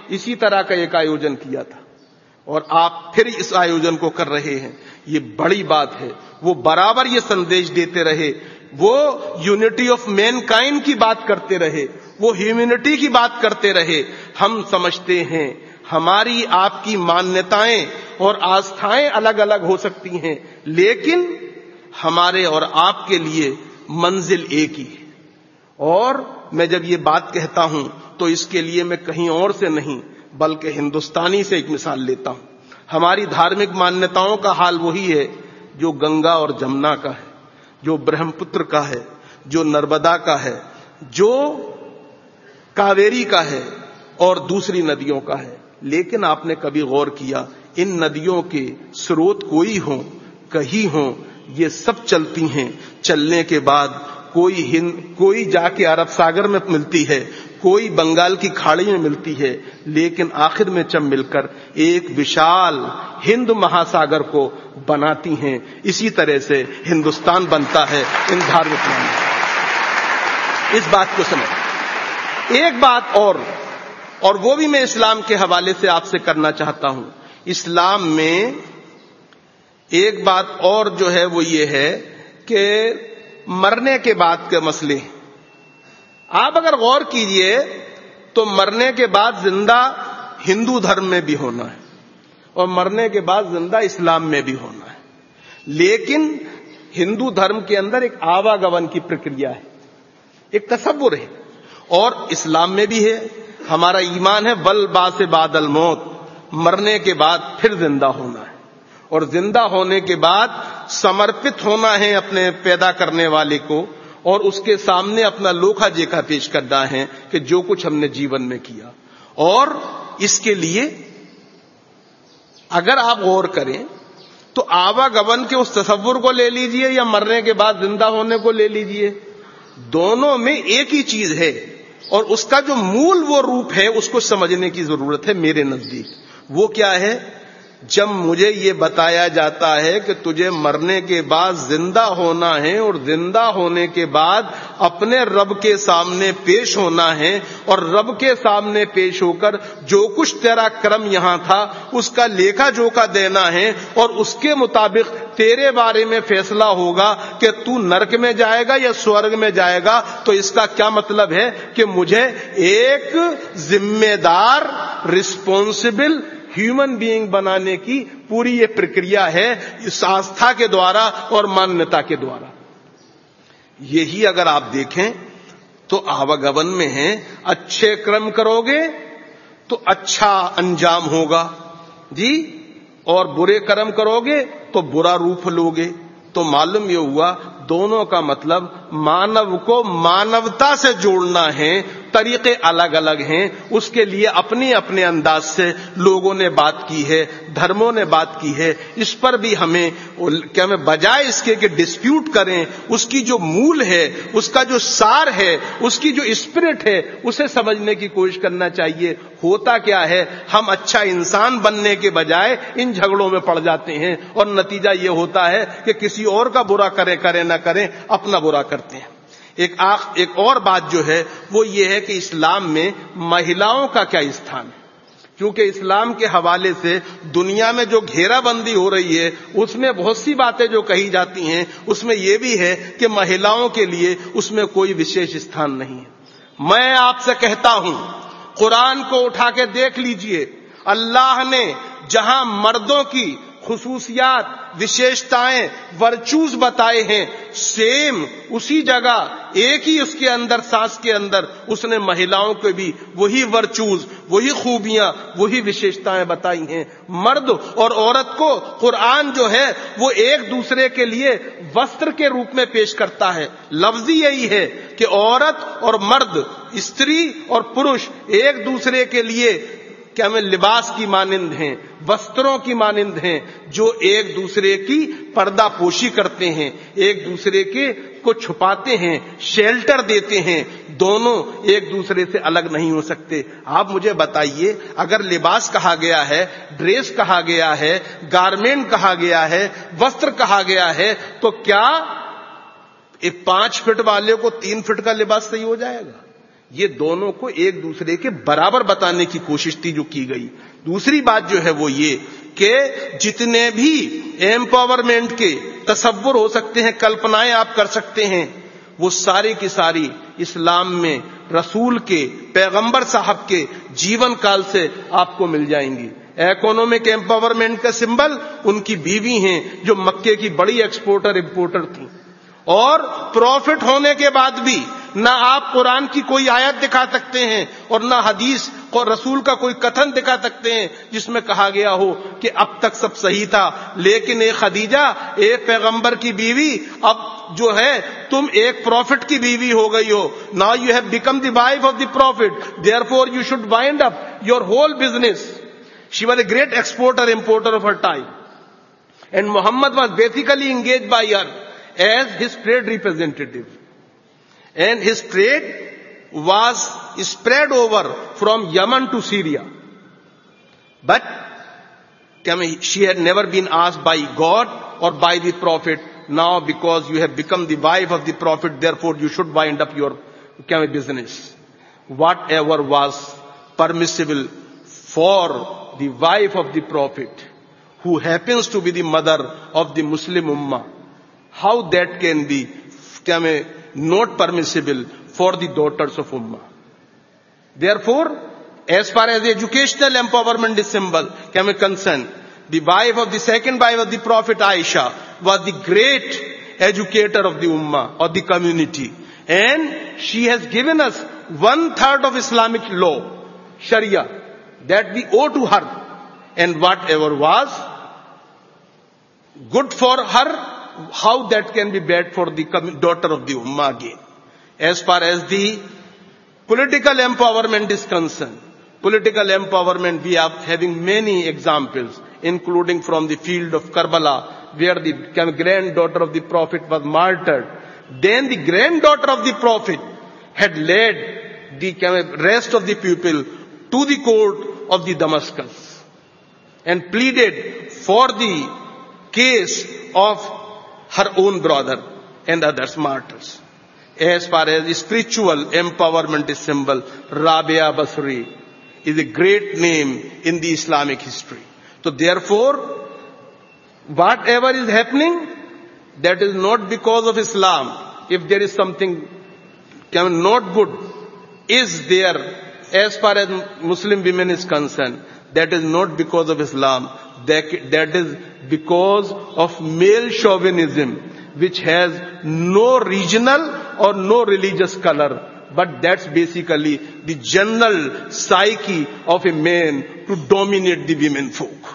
اسی طرح کا ایک آیوجن کیا تھا اور آپ پھر اس آیوجن کو کر رہے ہیں. یہ بڑی بات ہے. وہ برابر یہ سندیش دیتے رہے, وہ یونٹی آف مین کائنڈ کی بات کرتے رہے, وہ ہیومینٹی کی بات کرتے رہے. ہم سمجھتے ہیں ہماری آپ کی مانیتائیں اور آستھائیں الگ الگ ہو سکتی ہیں, لیکن ہمارے اور آپ کے لیے منزل ایک ہی ہے. اور میں جب یہ بات کہتا ہوں تو اس کے لیے میں کہیں اور سے نہیں بلکہ ہندوستانی سے ایک مثال لیتا ہوں. ہماری دھارمک مانیتاؤں کا حال وہی ہے جو گنگا اور جمنا کا ہے, جو برہم پتر کا ہے, جو نرمدا کا ہے, جو کاویری کا ہے اور دوسری ندیوں کا ہے. لیکن آپ نے کبھی غور کیا ان ندیوں کے سروت کوئی ہوں کہیں ہوں, یہ سب چلتی ہیں. چلنے کے بعد کوئی ہند کوئی جا کے عرب ساگر میں ملتی ہے, کوئی بنگال کی کھاڑی میں ملتی ہے, لیکن آخر میں چم مل کر ایک وشال ہند مہاساگر کو بناتی ہیں. اسی طرح سے ہندوستان بنتا ہے ان دھارمک مانیتاؤں. اس بات کو سمجھ. ایک بات اور اور وہ بھی میں اسلام کے حوالے سے آپ سے کرنا چاہتا ہوں. اسلام میں ایک بات اور جو ہے وہ یہ ہے کہ مرنے کے بعد کے مسئلے. آپ اگر غور کیجئے تو مرنے کے بعد زندہ ہندو دھرم میں بھی ہونا ہے اور مرنے کے بعد زندہ اسلام میں بھی ہونا ہے. لیکن ہندو دھرم کے اندر ایک آواگمن کی پرکریا ہے, ایک تصور ہے, اور اسلام میں بھی ہے. ہمارا ایمان ہے بل باس بعد الموت, مرنے کے بعد پھر زندہ ہونا ہے, اور زندہ ہونے کے بعد سمرپت ہونا ہے اپنے پیدا کرنے والے کو, اور اس کے سامنے اپنا لوکھا جیکھا پیش کرنا ہے کہ جو کچھ ہم نے جیون میں کیا. اور اس کے لیے اگر آپ غور کریں تو آواگمن کے اس تصور کو لے لیجئے یا مرنے کے بعد زندہ ہونے کو لے لیجئے, دونوں میں ایک ہی چیز ہے, اور اس کا جو مول وہ روپ ہے اس کو سمجھنے کی ضرورت ہے میرے نزدیک. وہ کیا ہے؟ جب مجھے یہ بتایا جاتا ہے کہ تجھے مرنے کے بعد زندہ ہونا ہے اور زندہ ہونے کے بعد اپنے رب کے سامنے پیش ہونا ہے, اور رب کے سامنے پیش ہو کر جو کچھ تیرا کرم یہاں تھا اس کا لیکھا جوکھا دینا ہے, اور اس کے مطابق تیرے بارے میں فیصلہ ہوگا کہ تو نرک میں جائے گا یا سورگ میں جائے گا. تو اس کا کیا مطلب ہے کہ مجھے ایک ذمہ دار رسپونسبل ہیومن بینگ بنانے کی پوری یہ پرکریا ہے اس آستھا کے دوارا اور مانیتا کے دوارا. یہی اگر آپ دیکھیں تو آواگمن میں ہے, اچھے کرم کرو گے تو اچھا انجام ہوگا جی, اور برے کرم کرو گے تو برا روپ لوگے. تو معلوم یہ ہوا دونوں کا مطلب مانو کو مانوتا سے جوڑنا ہے. طریقے الگ الگ ہیں, اس کے لیے اپنے اپنے انداز سے لوگوں نے بات کی ہے, دھرموں نے بات کی ہے. اس پر بھی ہمیں کیا میں بجائے اس کے کہ ڈسپیوٹ کریں, اس کی جو مول ہے, اس کا جو سار ہے, اس کی جو اسپرٹ ہے, اسے سمجھنے کی کوشش کرنا چاہیے. ہوتا کیا ہے, ہم اچھا انسان بننے کے بجائے ان جھگڑوں میں پڑ جاتے ہیں, اور نتیجہ یہ ہوتا ہے کہ کسی اور کا برا کرے کرے نہ کریں اپنا برا کرتے ہیں. ایک آخ ایک اور بات جو ہے وہ یہ ہے کہ اسلام میں مہیلاؤں کا کیا استھان ہے. کیونکہ اسلام کے حوالے سے دنیا میں جو گھیرا بندی ہو رہی ہے اس میں بہت سی باتیں جو کہی جاتی ہیں اس میں یہ بھی ہے کہ مہیلاؤں کے لیے اس میں کوئی وشیش استھان نہیں ہے. میں آپ سے کہتا ہوں قرآن کو اٹھا کے دیکھ لیجئے, اللہ نے جہاں مردوں کی خصوصیات وشیشتائیں ورچوز بتائے ہیں, سیم اسی جگہ ایک ہی اس کے اندر سانس کے اندر اس نے مہیلاؤں کو بھی وہی ورچوز, وہی خوبیاں, وہی وشیشتائیں بتائی ہیں. مرد اور عورت کو قرآن جو ہے وہ ایک دوسرے کے لیے وسطر کے روپ میں پیش کرتا ہے. لفظ یہی ہے کہ عورت اور مرد, استری اور پروش ایک دوسرے کے لیے کیا میں لباس کی مانند ہیں, وسطروں کی مانند ہیں, جو ایک دوسرے کی پردہ پوشی کرتے ہیں, ایک دوسرے کے کو چھپاتے ہیں, شیلٹر دیتے ہیں. دونوں ایک دوسرے سے الگ نہیں ہو سکتے. آپ مجھے بتائیے, اگر لباس کہا گیا ہے, ڈریس کہا گیا ہے, گارمنٹ کہا گیا ہے, وسطر کہا گیا ہے, تو کیا ایک پانچ فٹ والے کو تین فٹ کا لباس صحیح ہو جائے گا؟ ये दोनों को एक दूसरे के बराबर बताने की कोशिश थी जो की गई। दूसरी बात जो है वो ये कि जितने भी एम्पावरमेंट के तसव्वुर हो सकते हैं, कल्पनाएं आप कर सकते हैं, वो सारी की सारी इस्लाम में रसूल के, पैगंबर साहब के जीवन काल से आपको मिल जाएंगी। इकोनॉमिक एम्पावरमेंट का सिंबल उनकी बीवी हैं जो मक्के की बड़ी एक्सपोर्टर इंपोर्टर थी। और प्रॉफिट होने के बाद भी ना आप कुरान की कोई आयत दिखा सकते हैं और ना हदीस को रसूल का कोई कथन दिखा सकते हैं जिसमें कहा गया हो कि अब तक सब सही था, लेकिन एक खदीजा, एक पैगंबर की बीवी, अब जो है तुम एक प्रॉफिट की बीवी हो गई हो। Now you have become the wife of the prophet, therefore you should wind up your whole business. She was a great exporter importer of her time, and Muhammad was basically engage by her as his trade representative, and his trade was spread over from Yemen to Syria. But she had never been asked by God or by the Prophet, now because you have become the wife of the Prophet, therefore you should wind up your business. Whatever was permissible for the wife of the Prophet, who happens to be the mother of the Muslim Ummah, how that can be not permissible for the daughters of Ummah? Therefore, as far as the educational empowerment is symbol can be concerned, the wife of the second wife of the Prophet Aisha was the great educator of the Ummah or the community, and she has given us one third of Islamic law, Sharia, that we owe to her, and whatever was good for her, how that can be bad for the daughter of the Ummah again. As far as the political empowerment is concerned, political empowerment, we are having many examples, including from the field of Karbala, where the granddaughter of the Prophet was martyred. Then the granddaughter of the Prophet had led the rest of the people to the court of the Damascus and pleaded for the case of her own brother and others martyrs. As far as spiritual empowerment is symbol, Rabia Basri is a great name in the Islamic history. So therefore, whatever is happening, that is not because of Islam. If there is something not good is there as far as Muslim women is concerned, that is not because of Islam. That, that is because of male chauvinism, which has no regional or no religious color, but that's basically the general psyche of a man to dominate the women folk.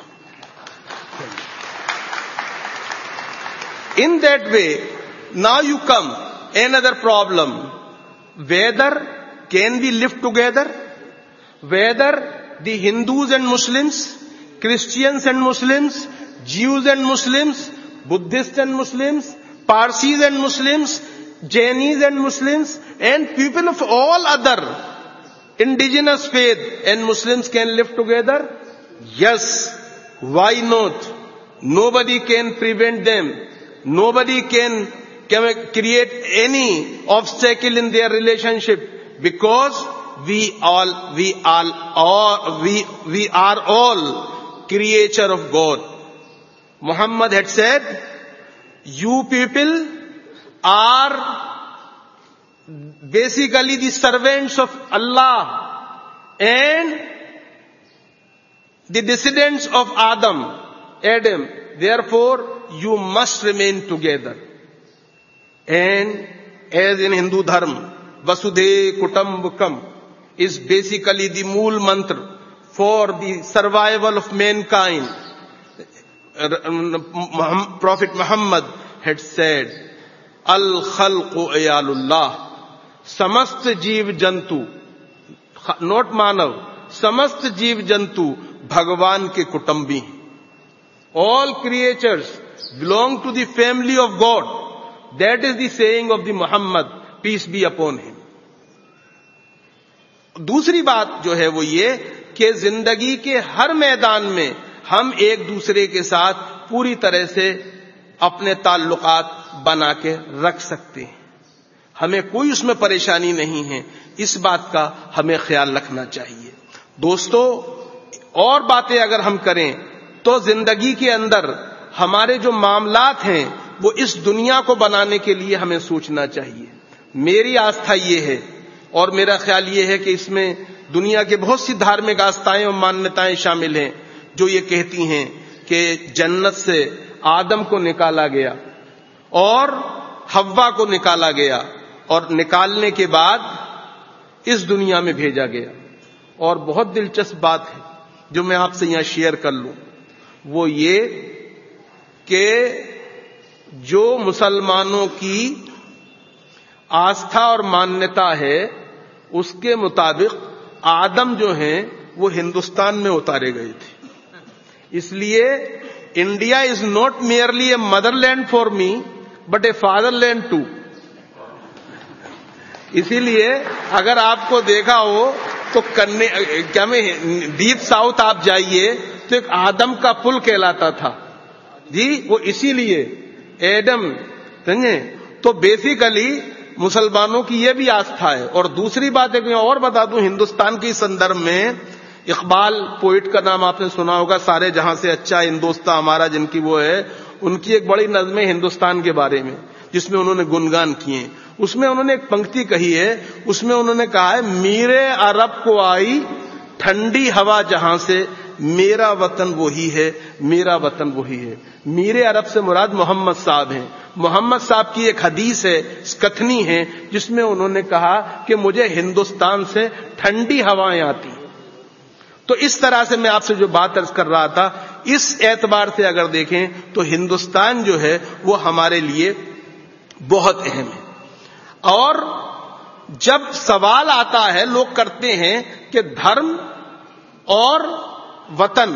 In that way, now you come another problem. Whether can we live together? Whether the Hindus and Muslims, Christians and Muslims, Jews and Muslims, Buddhists and Muslims, Parsis and Muslims, Jainis and Muslims, and people of all other indigenous faith and Muslims can live together? Yes, why not? Nobody can prevent them. Nobody can, can create any obstacle in their relationship, because we all, we all, all we, we are all creature of God. Muhammad had said, you people are basically the servants of Allah and the descendants of Adam, Adam. Therefore, you must remain together. And as in Hindu Dharma, Vasudhe Kutumbakam is basically the mool mantra for the survival of mankind. Prophet Muhammad had said, Al-Khalqu Ayalullah, Samast Jeev Jantu, not Manav, Samast Jeev Jantu, Bhagavan ke Kutumbi. All creatures belong to the family of God. That is the saying of the Muhammad, peace be upon him. दूसरी बात जो है वो ये कि जिंदगी के हर मैदान में हम एक दूसरे के साथ पूरी तरह से अपने ताल्लुकात बना के रख सकते हैं. हमें कोई उसमें परेशानी नहीं है. اس بات کا ہمیں خیال رکھنا چاہیے. دوستو، اور باتیں اگر ہم کریں تو زندگی کے اندر ہمارے جو معاملات ہیں وہ اس دنیا کو بنانے کے لیے ہمیں سوچنا چاہیے. میری آستھا یہ ہے اور میرا خیال یہ ہے کہ اس میں دنیا کے بہت سی دھارمک آستھائیں اور مانیتائیں شامل ہیں جو یہ کہتی ہیں کہ جنت سے آدم کو نکالا گیا اور حوا کو نکالا گیا اور نکالنے کے بعد اس دنیا میں بھیجا گیا. اور بہت دلچسپ بات ہے جو میں آپ سے یہاں شیئر کر لوں، وہ یہ کہ جو مسلمانوں کی آستھا اور مانیتا ہے اس کے مطابق آدم جو ہیں وہ ہندوستان میں اتارے گئے تھے. اس لیے India is not merely a motherland for me but a fatherland too. اسی لیے اگر آپ کو دیکھا ہو تو کیا میں ڈیپ ساؤتھ آپ جائیے تو ایک آدم کا پل کہلاتا تھا جی، وہ اسی لیے ایڈم. سمجھے؟ تو بیسیکلی مسلمانوں کی یہ بھی آستھا ہے. اور دوسری بات ہے کہ اور بتا دوں، ہندوستان کے سندرب میں اقبال پوئٹ کا نام آپ نے سنا ہوگا، سارے جہاں سے اچھا ہندوستان ہمارا، جن کی وہ ہے، ان کی ایک بڑی نظم ہے ہندوستان کے بارے میں جس میں انہوں نے گنگان کیے. اس میں انہوں نے ایک پنکتی کہی ہے، اس میں انہوں نے کہا ہے، میرے عرب کو آئی ٹھنڈی ہوا جہاں سے، میرا وطن وہی ہے، میرا وطن وہی ہے. میرے عرب سے مراد محمد صاحب ہیں. محمد صاحب کی ایک حدیث ہے، کتھنی ہے، جس میں انہوں نے کہا کہ مجھے ہندوستان سے ٹھنڈی ہوائیں آتی ہیں. تو اس طرح سے میں آپ سے جو بات عرض کر رہا تھا، اس اعتبار سے اگر دیکھیں تو ہندوستان جو ہے وہ ہمارے لیے بہت اہم ہے. اور جب سوال آتا ہے، لوگ کرتے ہیں کہ دھرم اور وطن،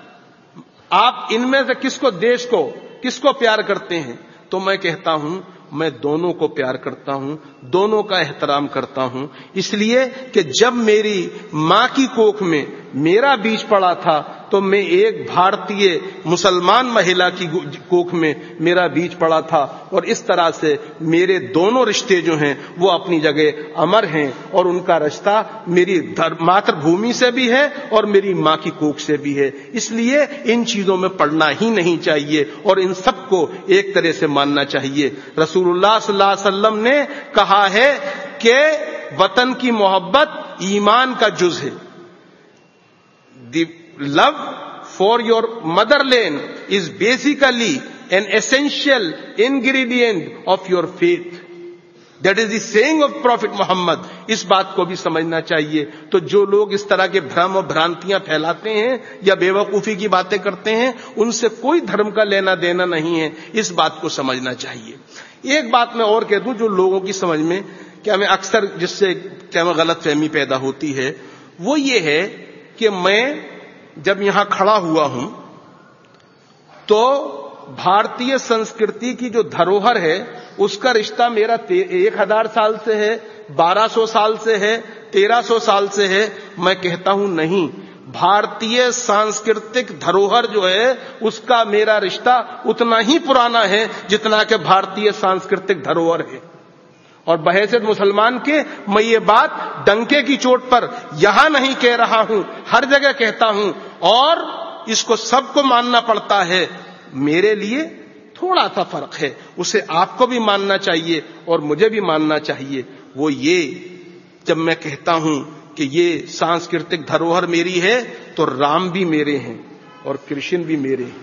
آپ ان میں سے کس کو، دیش کو کس کو پیار کرتے ہیں؟ تو میں کہتا ہوں میں دونوں کو پیار کرتا ہوں، دونوں کا احترام کرتا ہوں. اس لیے کہ جب میری ماں کی کوکھ میں میرا بیج پڑا تھا تو میں ایک بھارتیہ مسلمان مہیلا کی کوکھ میں میرا بیج پڑا تھا. اور اس طرح سے میرے دونوں رشتے جو ہیں وہ اپنی جگہ امر ہیں، اور ان کا رشتہ میری ماتر بھومی سے بھی ہے اور میری ماں کی کوکھ سے بھی ہے. اس لیے ان چیزوں میں پڑنا ہی نہیں چاہیے اور ان سب کو ایک طرح سے ماننا چاہیے. رسول اللہ صلی اللہ علیہ وسلم نے کہا ہے کہ وطن کی محبت ایمان کا جز ہے. The love for your motherland is basically an essential ingredient of your faith. That is the saying of Prophet Muhammad. اس بات کو بھی سمجھنا چاہیے. تو جو لوگ اس طرح کے بھرم اور بھرانتیاں پھیلاتے ہیں یا بے وقوفی کی باتیں کرتے ہیں، ان سے کوئی دھرم کا لینا دینا نہیں ہے. اس بات کو سمجھنا چاہیے. ایک بات میں اور کہہ دوں جو لوگوں کی سمجھ میں کیا میں اکثر جس سے کیا میں غلط فہمی پیدا ہوتی ہے، وہ یہ ہے کہ میں جب یہاں کھڑا ہوا ہوں تو بھارتیہ سنسکرتی کی جو دھروہر ہے اس کا رشتہ میرا ایک ہزار سال سے ہے، بارہ سو سال سے ہے، تیرہ سو سال سے ہے. میں کہتا ہوں نہیں، بھارتیہ سانسکرتک دھروہر جو ہے اس کا میرا رشتہ اتنا ہی پرانا ہے جتنا کہ بھارتیہ سانسکرتک دھروہر ہے. اور بحیثیت مسلمان کے میں یہ بات ڈنکے کی چوٹ پر یہاں نہیں کہہ رہا ہوں، ہر جگہ کہتا ہوں، اور اس کو سب کو ماننا پڑتا ہے. میرے لیے تھوڑا سا فرق ہے، اسے آپ کو بھی ماننا چاہیے اور مجھے بھی ماننا چاہیے. وہ یہ جب میں کہتا ہوں کہ یہ سانسکرتک دھروہر میری ہے تو رام بھی میرے ہیں اور کرشن بھی میرے ہیں.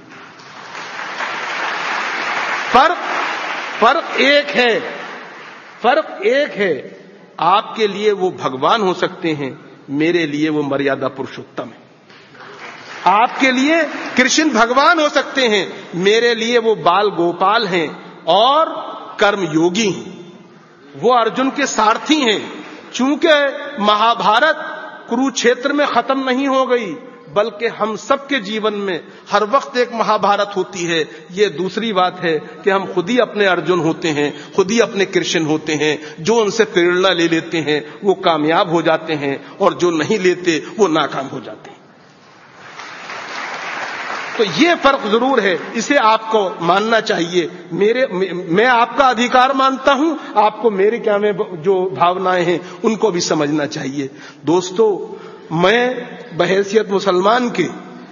فرق فرق ایک ہے فرق ایک ہے آپ کے لیے وہ بھگوان ہو سکتے ہیں، میرے لیے وہ مریادا پرشوتم ہے. آپ کے لیے کرشن بھگوان ہو سکتے ہیں، میرے لیے وہ بال گوپال ہیں اور کرم یوگی ہیں، وہ ارجن کے سارتھی ہیں. چونکہ مہابھارت کروچھیتر میں ختم نہیں ہو گئی بلکہ ہم سب کے جیون میں ہر وقت ایک مہابھارت ہوتی ہے. یہ دوسری بات ہے کہ ہم خود ہی اپنے ارجن ہوتے ہیں، خود ہی اپنے کرشن ہوتے ہیں. جو ان سے پریرنا لے لیتے ہیں وہ کامیاب ہو جاتے ہیں اور جو نہیں لیتے وہ ناکام ہو جاتے ہیں. تو یہ فرق ضرور ہے, اسے آپ کو ماننا چاہیے. میرے میں آپ کا ادھیکار مانتا ہوں, آپ کو میرے کیا میں جو بھاونائیں ہیں ان کو بھی سمجھنا چاہیے. دوستو, میں بحیثیت مسلمان کے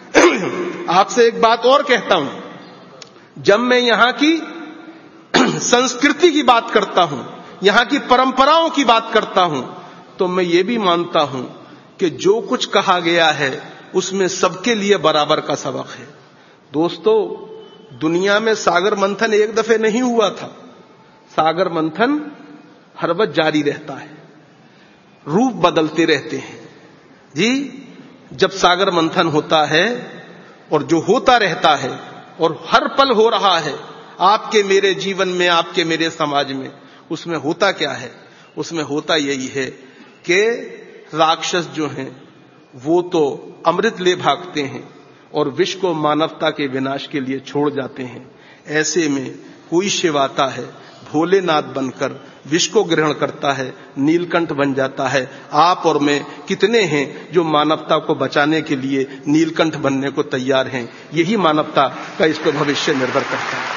آپ سے ایک بات اور کہتا ہوں. جب میں یہاں کی سنسکرتی کی بات کرتا ہوں, یہاں کی پرمپراؤں کی بات کرتا ہوں, تو میں یہ بھی مانتا ہوں کہ جو کچھ کہا گیا ہے اس میں سب کے لیے برابر کا سبق ہے. دوستو, دنیا میں ساگر منتھن ایک دفعہ نہیں ہوا تھا. ساگر منتھن ہر وقت جاری رہتا ہے, روپ بدلتے رہتے ہیں. جی, جب ساگر منتھن ہوتا ہے اور جو ہوتا رہتا ہے اور ہر پل ہو رہا ہے آپ کے میرے جیون میں, آپ کے میرے سماج میں, اس میں ہوتا کیا ہے؟ اس میں ہوتا یہی ہے کہ راکشس جو ہیں وہ تو امرت لے بھاگتے ہیں اور وش کو مانوتا کے وناش کے لیے چھوڑ جاتے ہیں. ایسے میں کوئی شیو آتا ہے, بھولے ناتھ بن کر وش کو گرہن کرتا ہے, نیل کنٹھ بن جاتا ہے. آپ اور میں کتنے ہیں جو مانوتا کو بچانے کے لیے نیل کنٹھ بننے کو تیار ہیں؟ یہی مانوتا کا اس پہ بھوشیہ نربھر کرتا ہے.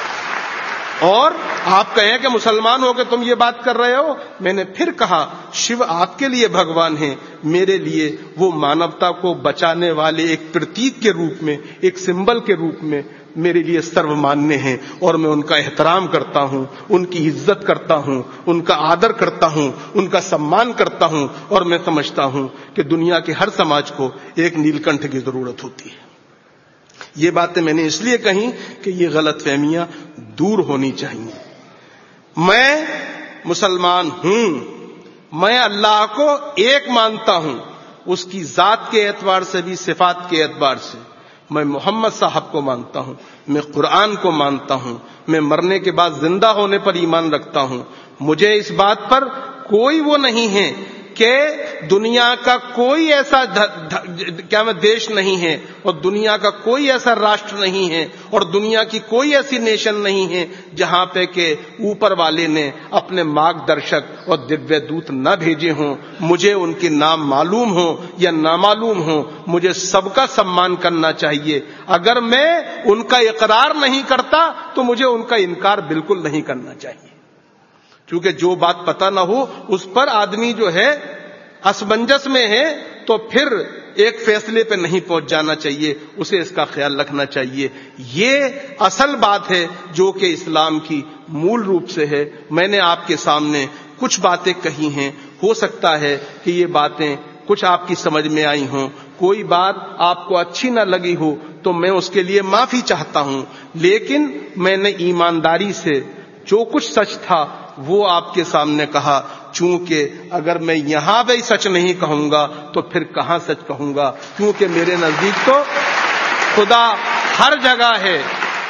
اور آپ کہیں کہ مسلمان ہو کے تم یہ بات کر رہے ہو, میں نے پھر کہا شیو آپ کے لیے بھگوان ہیں, میرے لیے وہ مانوتا کو بچانے والے ایک پرتیک کے روپ میں, ایک سمبل کے روپ میں میرے لیے سرو ماننے ہیں. اور میں ان کا احترام کرتا ہوں, ان کی عزت کرتا ہوں, ان کا آدر کرتا ہوں, ان کا سمان کرتا ہوں. اور میں سمجھتا ہوں کہ دنیا کے ہر سماج کو ایک نیل کنٹھ کی ضرورت ہوتی ہے. یہ باتیں میں نے اس لیے کہیں کہ یہ غلط فہمیاں دور ہونی چاہیے. میں مسلمان ہوں, میں اللہ کو ایک مانتا ہوں, اس کی ذات کے اعتبار سے بھی, صفات کے اعتبار سے. میں محمد صاحب کو مانتا ہوں, میں قرآن کو مانتا ہوں, میں مرنے کے بعد زندہ ہونے پر ایمان رکھتا ہوں. مجھے اس بات پر کوئی وہ نہیں ہے کہ دنیا کا کوئی ایسا کیا میں دیش نہیں ہے, اور دنیا کا کوئی ایسا راشٹر نہیں ہے, اور دنیا کی کوئی ایسی نیشن نہیں ہے جہاں پہ کہ اوپر والے نے اپنے مارگ درشک اور دیویہ دوت نہ بھیجے ہوں. مجھے ان کے نام معلوم ہوں یا نامعلوم ہوں, مجھے سب کا سمان کرنا چاہیے. اگر میں ان کا اقرار نہیں کرتا تو مجھے ان کا انکار بالکل نہیں کرنا چاہیے. کیونکہ جو بات پتہ نہ ہو اس پر آدمی جو ہے اسمنجس میں ہے تو پھر ایک فیصلے پہ نہیں پہنچ جانا چاہیے, اسے اس کا خیال رکھنا چاہیے. یہ اصل بات ہے جو کہ اسلام کی مول روپ سے ہے. میں نے آپ کے سامنے کچھ باتیں کہی ہیں, ہو سکتا ہے کہ یہ باتیں کچھ آپ کی سمجھ میں آئی ہوں, کوئی بات آپ کو اچھی نہ لگی ہو تو میں اس کے لیے معافی چاہتا ہوں. لیکن میں نے ایمانداری سے جو کچھ سچ تھا وہ آپ کے سامنے کہا, چونکہ اگر میں یہاں بھی سچ نہیں کہوں گا تو پھر کہاں سچ کہوں گا, کیونکہ میرے نزدیک تو خدا ہر جگہ ہے,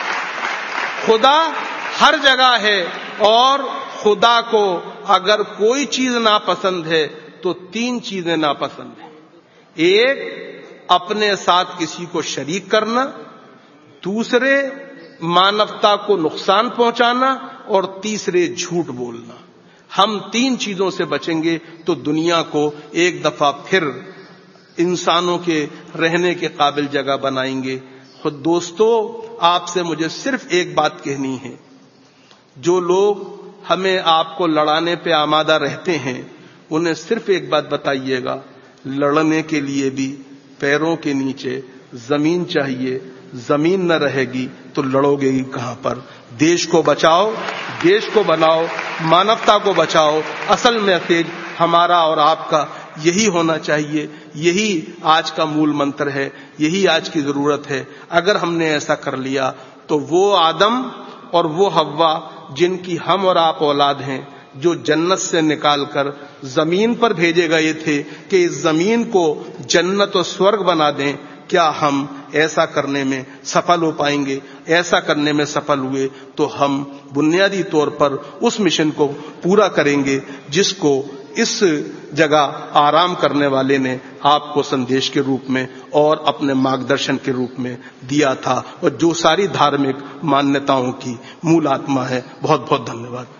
خدا ہر جگہ ہے. اور خدا کو اگر کوئی چیز ناپسند ہے تو تین چیزیں ناپسند ہیں. ایک, اپنے ساتھ کسی کو شریک کرنا, دوسرے مانوتا کو نقصان پہنچانا, اور تیسرے جھوٹ بولنا. ہم تین چیزوں سے بچیں گے تو دنیا کو ایک دفعہ پھر انسانوں کے رہنے کے قابل جگہ بنائیں گے. خود دوستو, آپ سے مجھے صرف ایک بات کہنی ہے. جو لوگ ہمیں آپ کو لڑانے پہ آمادہ رہتے ہیں انہیں صرف ایک بات بتائیے گا, لڑنے کے لیے بھی پیروں کے نیچے زمین چاہیے. زمین نہ رہے گی تو لڑو گے گی کہاں پر؟ دیش کو بچاؤ, دیش کو بناؤ, مانوتا کو بچاؤ. اصل میسج ہمارا اور آپ کا یہی ہونا چاہیے. یہی آج کا مول منتر ہے, یہی آج کی ضرورت ہے. اگر ہم نے ایسا کر لیا تو وہ آدم اور وہ حوا جن کی ہم اور آپ اولاد ہیں, جو جنت سے نکال کر زمین پر بھیجے گئے تھے کہ اس زمین کو جنت و سورگ بنا دیں, کیا ہم ایسا کرنے میں سفل ہو پائیں گے؟ ایسا کرنے میں سفل ہوئے تو ہم بنیادی طور پر اس مشن کو پورا کریں گے جس کو اس جگہ آرام کرنے والے نے آپ کو سندیش کے روپ میں اور اپنے مارگ درشن کے روپ میں دیا تھا, اور جو ساری دھارمک مانیتاؤں کی مول آتما ہے. بہت بہت دھنیہ واد.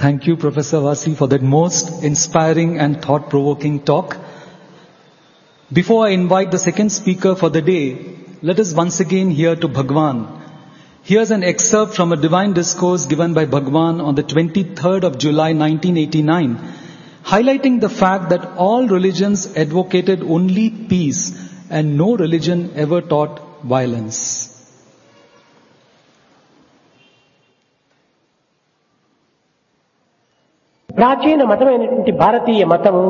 Thank you, Professor Vasi, for that most inspiring and thought-provoking talk. Before I invite the second speaker for the day, let us once again hear to Bhagwan. Here's an excerpt from a divine discourse given by Bhagwan on the twenty-third of July nineteen eighty-nine, highlighting the fact that all religions advocated only peace and no religion ever taught violence. ప్రాచీన మతమైనటువంటి భారతీయ మతము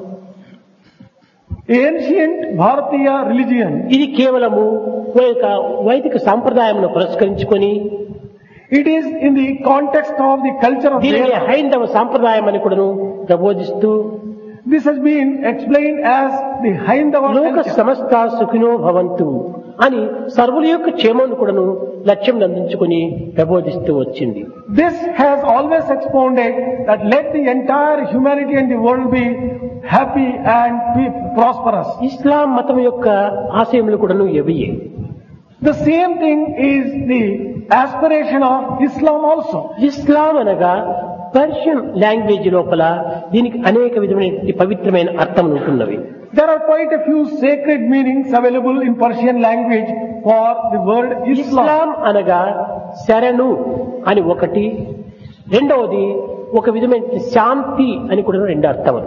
Ancient Bharatiya religion, ఇది కేవలము ఒక వైదిక సాంప్రదాయమును పురస్కరించుకొని it is in the context of the culture of దీనిని Veda. హైందవ సాంప్రదాయం అని కూడాను ప్రబోధిస్తూ This has been explained as the Haindava లోక culture. సమస్త సుఖినో భవంతు అని సర్వుల యొక్క క్షేమను కూడాను లక్ష్యం అందించుకొని ప్రబోధిస్తూ వచ్చింది. This has always expounded that let the entire humanity and the world be happy and be prosperous. ఇస్లాం మతం యొక్క ఆశయములు కూడాను ఎవియే. The same thing is the aspiration of Islam also. ఇస్లాం అనగా పర్షియన్ లాంగ్వేజ్ లోపల దీనికి అనేక విధమైన పవిత్రమైన అర్థం ఉంటున్నవి. There are quite a few sacred meanings available in Persian language for the word Islam. ఇస్లాం అనగా శరణు అని ఒకటి, రెండవది ఒక విధమైన శాంతి అని కూడా రెండు అర్థములు.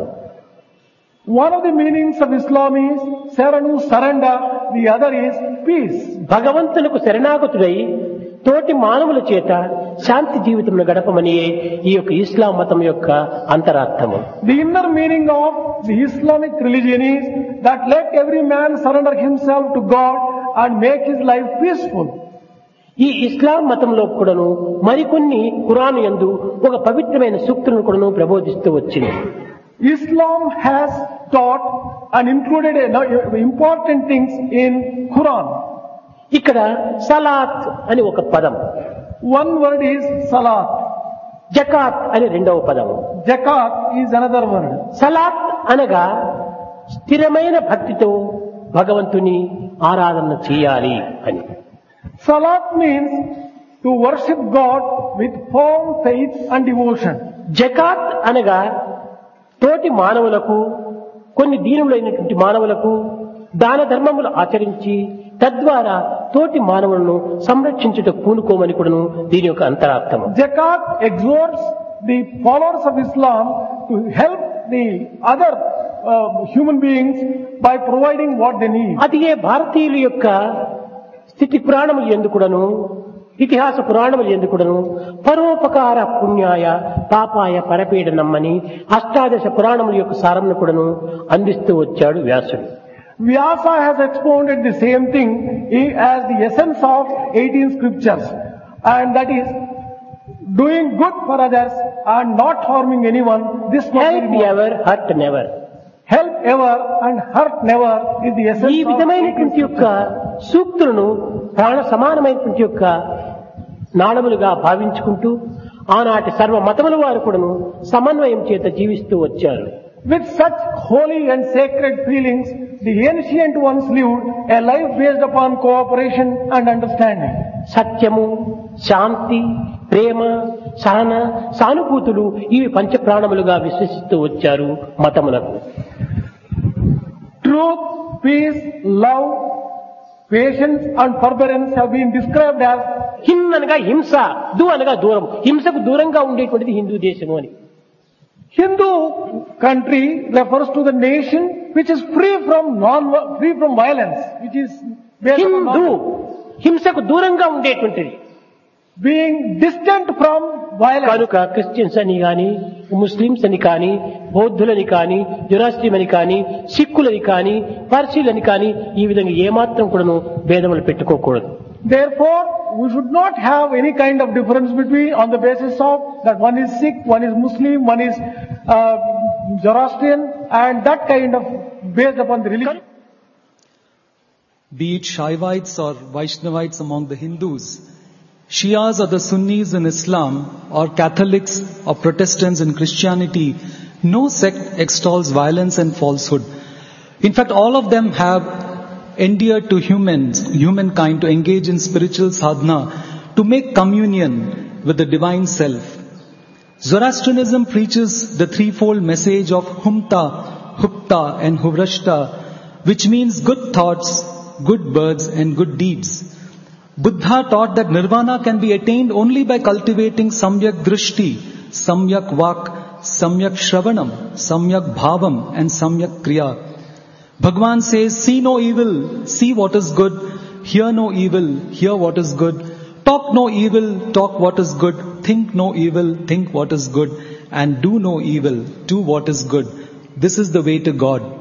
One of the meanings of Islam is Saranu, surrender. The other is peace. భగవంతునికి శరణాగతుడై తోటి మానవుల చేత శాంతి జీవితంలో గడపమని ఈ యొక్క ఇస్లాం మతం యొక్క అంతరార్థము. The inner meaning of the Islamic religion is that let every man surrender himself to God and make his life peaceful. ఈ ఇస్లాం మతంలో కూడాను మరికొన్ని ఖురాన్ యందు ఒక పవిత్రమైన సూక్తులను కూడాను ప్రబోధిస్తూ వచ్చింది. Islam has taught and included important things in Quran. ఇక్కడ సలాత్ అని ఒక పదం, One word is salat. Zakat అని రెండవ పదము. Zakat is another word. సలాత్ అనగా స్థిరమైన భక్తితో భగవంతుని ఆరాధన చేయాలి అని. Salat means to worship God with firm faith and devotion. Zakat అనగా తోటి మానవులకు, కొన్ని దీనులైనటువంటి మానవులకు దాన ధర్మములు ఆచరించి తద్వారా తోటి మానవులను సంరక్షించుటకు పూనుకోమని కూడాను దీని యొక్క అంతరార్థము. Zakat exhorts the followers of Islam to help the other uh, human beings by providing what they need. అది ఏ భారతీయుల యొక్క స్థితి పురాణములు ఎందుకుడను, ఇతిహాస పురాణములు ఎందుకుడను పరోపకార పుణ్యాయ పాపాయ పరపీడనమ్మని అష్టాదశ పురాణముల యొక్క సారమును కూడాను అందిస్తూ వచ్చాడు వ్యాసుడు. Vyasa has expounded the same thing as the essence of eighteen scriptures, and that is doing good for others and not harming anyone. This must be help more. Ever hurt never. Help ever and hurt never is the essence ఈ of విధమైనటువంటి eighteen యొక్క scriptures. సూక్తులను ప్రాణ సమానమైనటువంటి యొక్క నాళములుగా భావించుకుంటూ ఆనాటి సర్వ మతముల వారు కూడాను సమన్వయం చేత జీవిస్తూ వచ్చారు. With such holy and sacred feelings, the ancient ones lived a life based upon cooperation and understanding. సత్యము, శాంతి, ప్రేమ, సహన, సానుభూతులు ఇవి పంచప్రాణములుగా విశ్వసిస్తూ వచ్చారు మతములకు. Truth, peace, love, patience and forbearance have been described as హిన్ అనగా హింస, దు అనగా దూరం. హింసకు దూరంగా ఉండేటువంటిది హిందూ దేశము అని. Hindu country refers to the nation which is free from non free from violence, which is based upon Hindu non- హింసకు దూరంగా ఉండేటువంటిది. being distant from violence. కనుక క్రిస్టియన్స్ అని కానీ, ముస్లింస్ అని కానీ, బౌద్ధులని కానీ, జొరాస్ట్రియన్ కానీ, సిక్కులని కానీ, పార్సీలని కానీ ఈ విధంగా ఏమాత్రం కూడాను భేదములు పెట్టుకోకూడదు. Therefore, we should not have any kind of difference between on the basis of that one is Sikh, one is Muslim, one is uh, Zoroastrian, and that kind of based upon the religion. Be it Shaivites or Vaishnavites among the Hindus, Shias or the Sunnis in Islam, or Catholics or Protestants in Christianity, no sect extols violence and falsehood. In fact, all of them have endeared to humans, humankind to engage in spiritual sadhana, to make communion with the divine self. Zoroastrianism preaches the threefold message of Humta, Hupta and Huvrashta, which means good thoughts, good birds and good deeds. Buddha taught that nirvana can be attained only by cultivating samyak drishti, samyak vak, samyak shravanam, samyak bhavam and samyak kriya. Bhagavan says, see no evil, see what is good, hear no evil, hear what is good, talk no evil, talk what is good, think no evil, think what is good, and do no evil, do what is good. This is the way to God.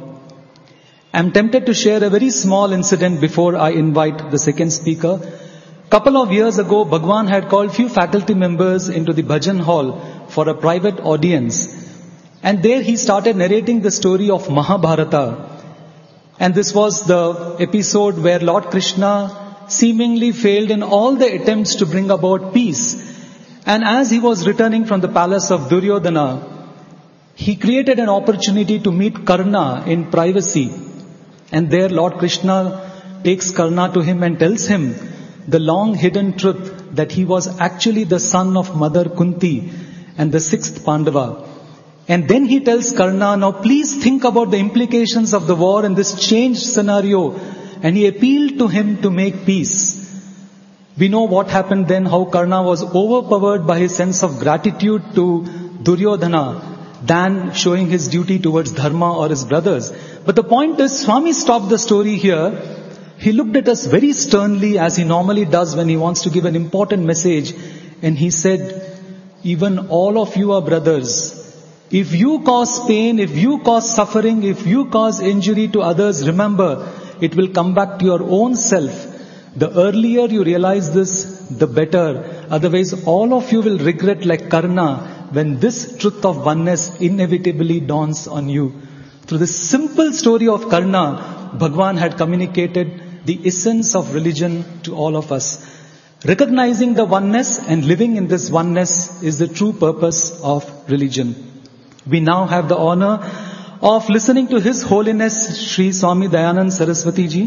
I am tempted to share a very small incident before I invite the second speaker. Couple of years ago, Bhagavan had called few faculty members into the bhajan hall for a private audience. And there he started narrating the story of Mahabharata. And this was the episode where Lord Krishna seemingly failed in all the attempts to bring about peace. And as he was returning from the palace of Duryodhana, he created an opportunity to meet Karna in privacy. And there Lord Krishna takes Karna to him and tells him the long hidden truth that he was actually the son of Mother Kunti and the sixth Pandava. And then he tells Karna, now please think about the implications of the war in this changed scenario. And he appealed to him to make peace. We know what happened then, how Karna was overpowered by his sense of gratitude to Duryodhana than showing his duty towards Dharma or his brothers. But the point is, Swami stopped the story here. He looked at us very sternly as he normally does when he wants to give an important message. And he said, even all of you are brothers. If you cause pain, if you cause suffering, if you cause injury to others, remember, it will come back to your own self. The earlier you realize this, the better. Otherwise, all of you will regret like Karna when this truth of oneness inevitably dawns on you. Through this simple story of Karna, Bhagavan had communicated the essence of religion to all of us. Recognizing the oneness and living in this oneness is the true purpose of religion. We now have the honor of listening to His Holiness Sri Swami Dayananda Saraswati Ji.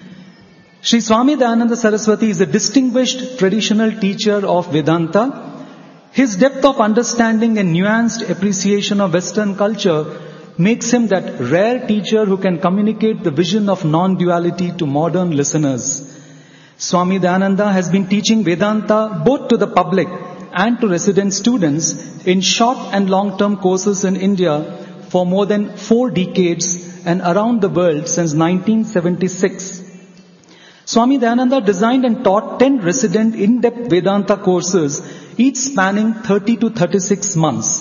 Sri Swami Dayananda Saraswati is a distinguished traditional teacher of Vedanta. His depth of understanding and nuanced appreciation of Western culture makes him that rare teacher who can communicate the vision of non-duality to modern listeners. Swami Dayananda has been teaching Vedanta both to the public and to resident students in short and long-term courses in India for more than four decades and around the world since nineteen seventy-six. Swami Dayananda designed and taught ten resident in-depth Vedanta courses, each spanning thirty to thirty-six months.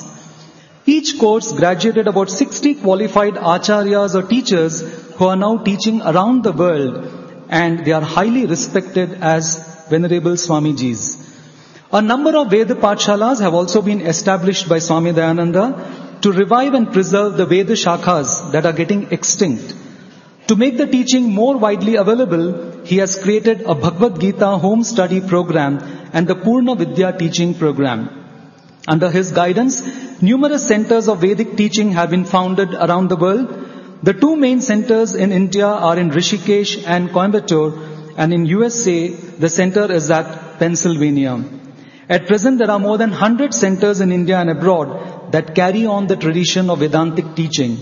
Each course graduated about sixty qualified acharyas or teachers who are now teaching around the world, and they are highly respected as Venerable Swamijis. A number of Veda Pathshalas have also been established by Swami Dayananda to revive and preserve the Veda Shakhas that are getting extinct. To make the teaching more widely available, he has created a Bhagavad Gita home study program and the Purna Vidya teaching program. Under his guidance, numerous centers of Vedic teaching have been founded around the world. The two main centers in India are in Rishikesh and Coimbatore, and in U S A, the center is at Pennsylvania. At present, there are more than one hundred centers in India and abroad that carry on the tradition of Vedantic teaching.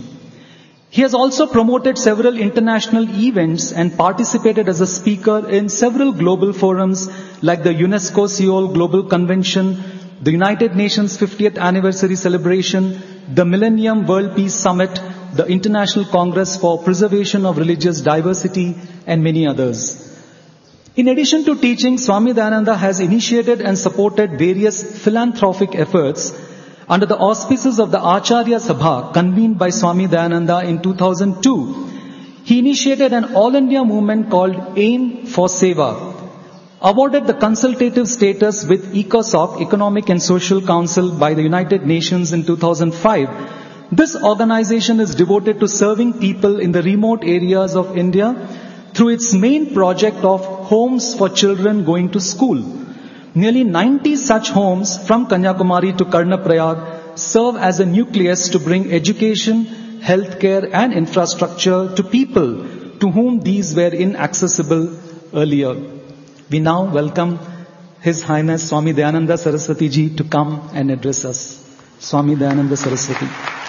He has also promoted several international events and participated as a speaker in several global forums like the UNESCO Seoul Global Convention, the United Nations fiftieth Anniversary Celebration, the Millennium World Peace Summit, the International Congress for Preservation of Religious Diversity, and many others. In addition to teaching, Swami Dayananda has initiated and supported various philanthropic efforts under the auspices of the Acharya Sabha convened by Swami Dayananda in two thousand two. He initiated an all-India movement called Aim for Seva, awarded the consultative status with ECOSOC, Economic and Social Council, by the United Nations in two thousand five. This organization is devoted to serving people in the remote areas of India through its main project of homes for children going to school. Nearly ninety such homes from Kanyakumari to Karnaprayag serve as a nucleus to bring education, healthcare and infrastructure to people to whom these were inaccessible earlier. We now welcome His Highness Swami Dayananda Saraswati Ji to come and address us. Swami Dayananda Saraswati.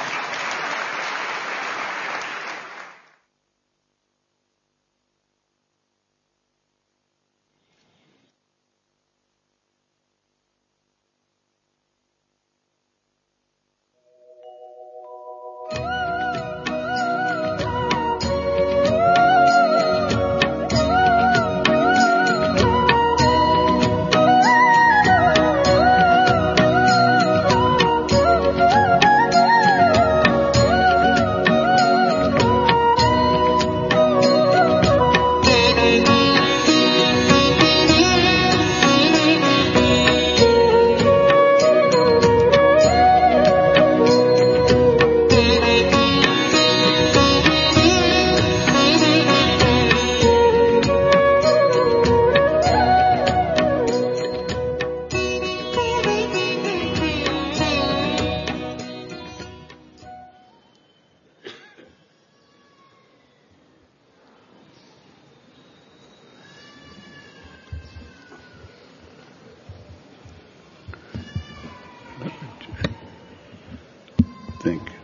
Thank you.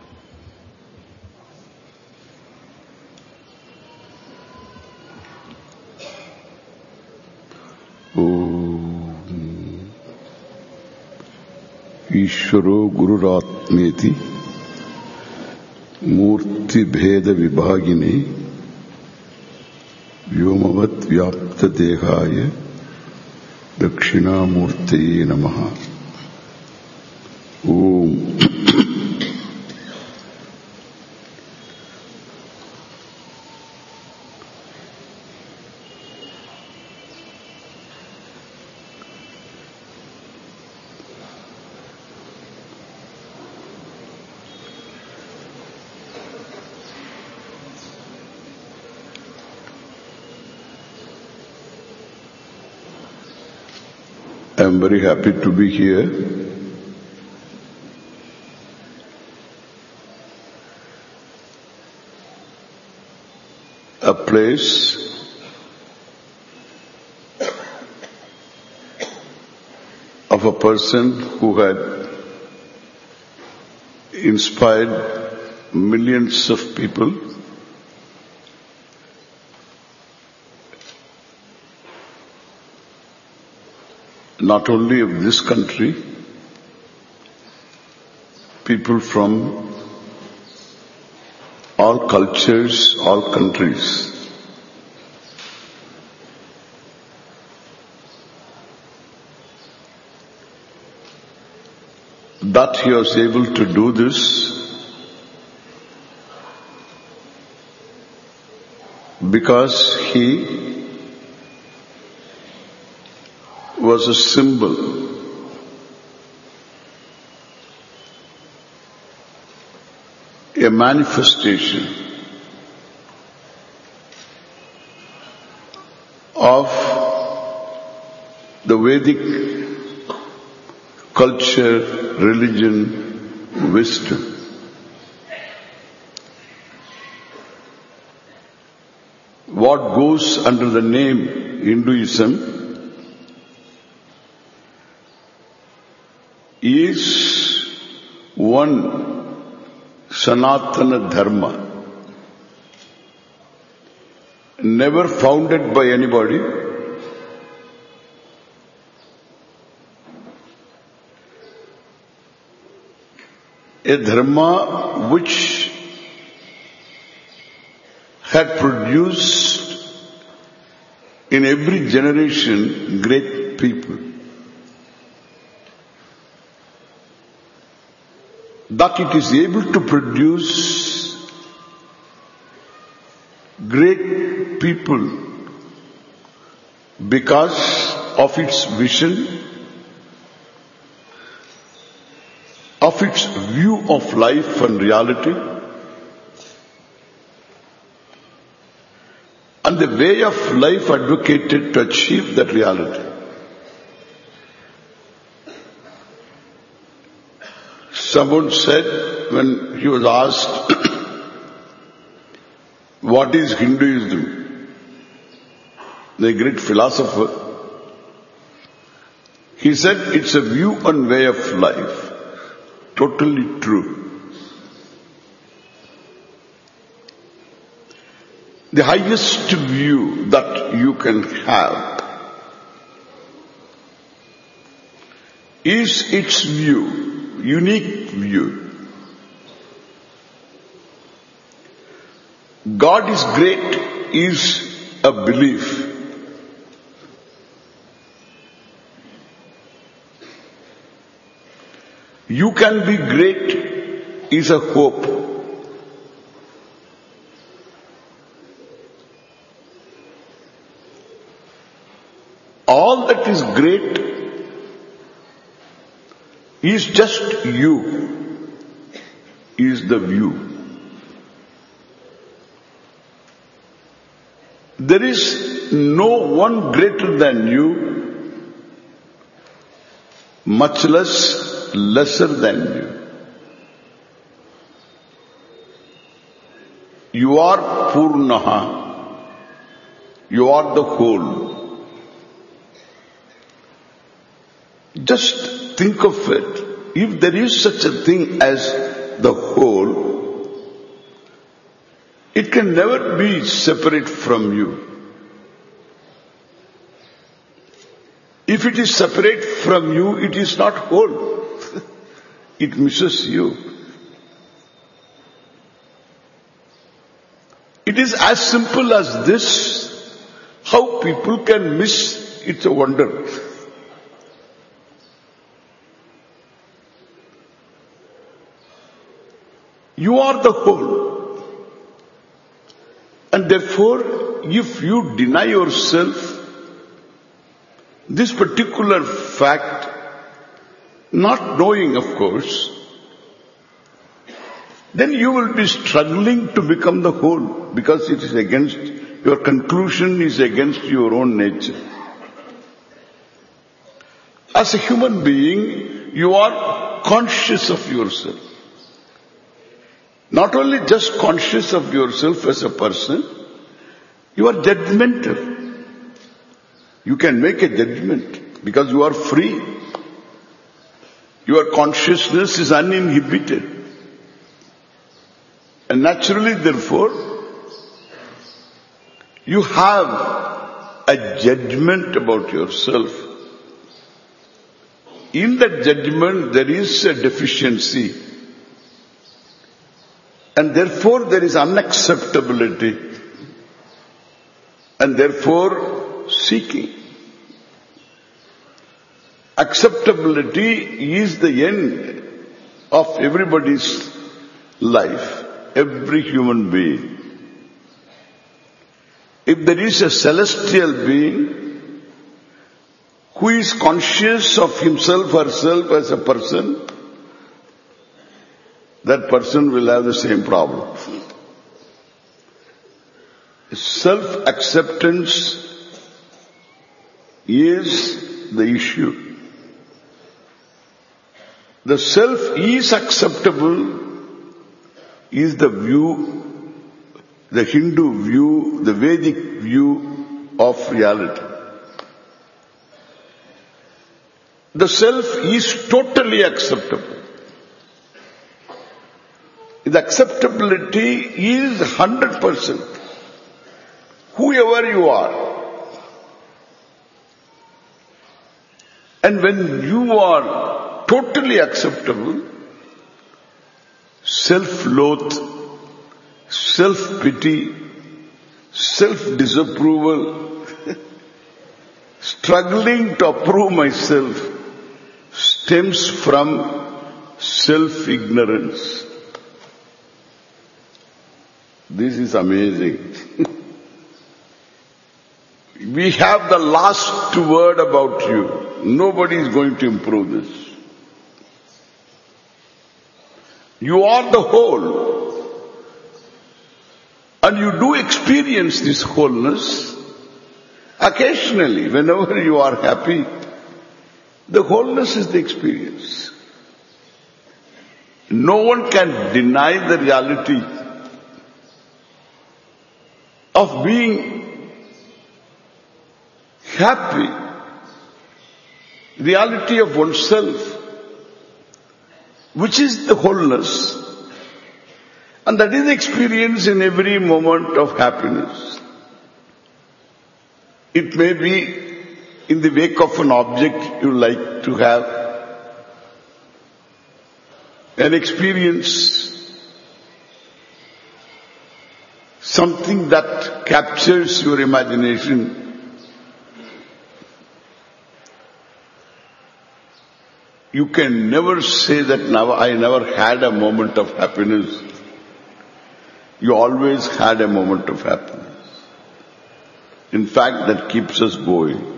ईश्वरो गुरुरात्मेति मूर्ति भेद विभागिने व्योमवत् व्याप्त देहाय दक्षिणामूर्तये नमः। ओम I am very happy to be here. A place of a person who had inspired millions of people, not only of this country, people from all cultures, all countries. That he was able to do this because he was a symbol a manifestation of the Vedic culture, religion, wisdom. What goes under the name Hinduism is one Sanatana Dharma, never founded by anybody, a dharma which had produced in every generation great people. That it is able to produce great people because of its vision, of its view of life and reality, and the way of life advocated to achieve that reality. Someone said when he was asked, what is Hinduism? The great philosopher, he said it's a view and way of life. totally true. The highest view that you can have is its view, unique view. God is great is a belief. You can be great is a hope. All that is great is just you, is the view. There is no one greater than you, much less lesser than you. You are Purnaha. You are the whole. Just think of it. If there is such a thing as the whole, it can never be separate from you. If it is separate from you, it is not whole. It misses you. It is as simple as this. How people can miss, it's a wonder. You are the whole. And therefore, if you deny yourself this particular fact, not knowing of course, then you will be struggling to become the whole, because it is against, your conclusion is against your own nature. As a human being, you are conscious of yourself. Not only just conscious of yourself as a person, you are judgmental. You can make a judgment because you are free. Your consciousness is uninhibited. And naturally, therefore, you have a judgment about yourself. In that judgment, there is a deficiency. And therefore there is unacceptability, and therefore seeking. Acceptability is the end of everybody's life, every human being. If there is a celestial being who is conscious of himself or herself as a person, that person will have the same problem. Self-acceptance is the issue. The self is acceptable is the view, the Hindu view, the Vedic view of reality. The self is totally acceptable. The acceptability is one hundred percent. Whoever you are. And when you are totally acceptable, self-loath, self-pity, self-disapproval, struggling to approve myself, stems from self-ignorance. This is amazing. We have the last word about you. Nobody is going to improve this. You are the whole. And you do experience this wholeness occasionally. Whenever you are happy, the wholeness is the experience. No one can deny the reality of being happy, reality of oneself. which is the wholeness. And that is experienced in every moment of happiness. It may be in the wake of an object you like to have, an experience, something that captures your imagination. You can never say that now I never had a moment of happiness. You always had a moment of happiness. In fact, that keeps us going.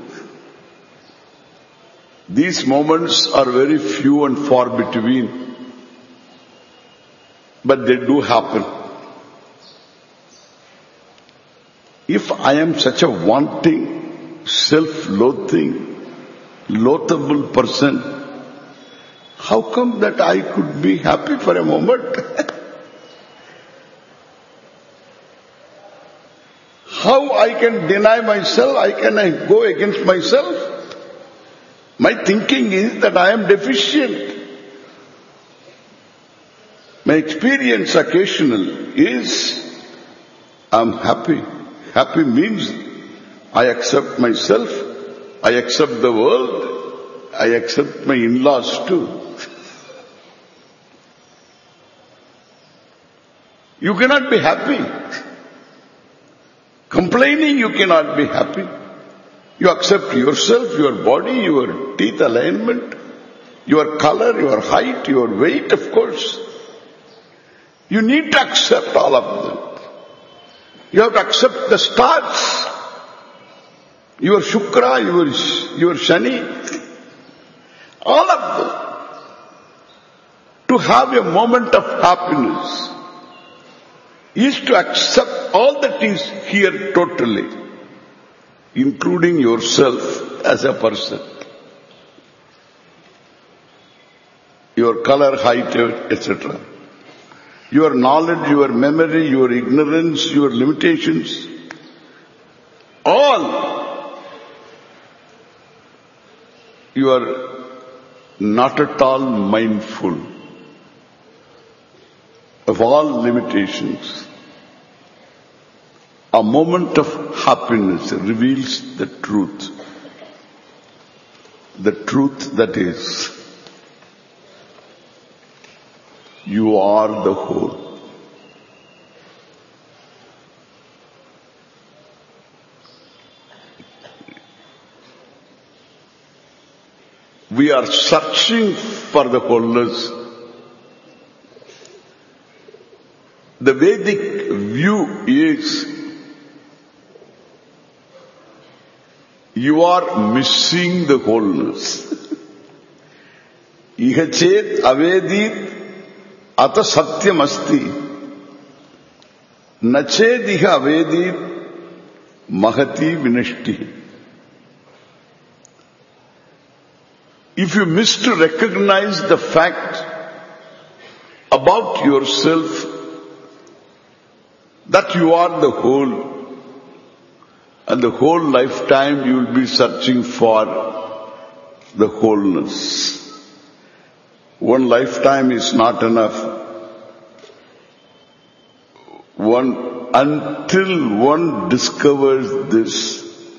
These moments are very few and far between, but they do happen. If I am such a wanting, self-loathing, loathable person, how come that I could be happy for a moment? How I can deny myself? I can I go against myself? My thinking is that I am deficient. My experience occasional is I am happy. Happy means I accept myself, I accept the world, I accept my in-laws too. You cannot be happy. Complaining, you cannot be happy. You accept yourself, your body, your teeth alignment, your color, your height, your weight, of course. You need to accept all of them. You have to accept the stars, your Shukra, your, your Shani, all of them. To have a moment of happiness is to accept all that is here totally, including yourself as a person. Your color, height, et cetera. Your knowledge, your memory, your ignorance, your limitations, all you are not at all mindful of all limitations. A moment of happiness reveals the truth. The truth that is, you are the whole. We are searching for the wholeness. The Vedic view is you are missing the wholeness. Iha chet avedit ata satyam asti. Nachediha avedit mahati vinashti. If you miss to recognize the fact about yourself that you are the whole, and the whole lifetime you will be searching for the wholeness. One lifetime is not enough. One, until one discovers this,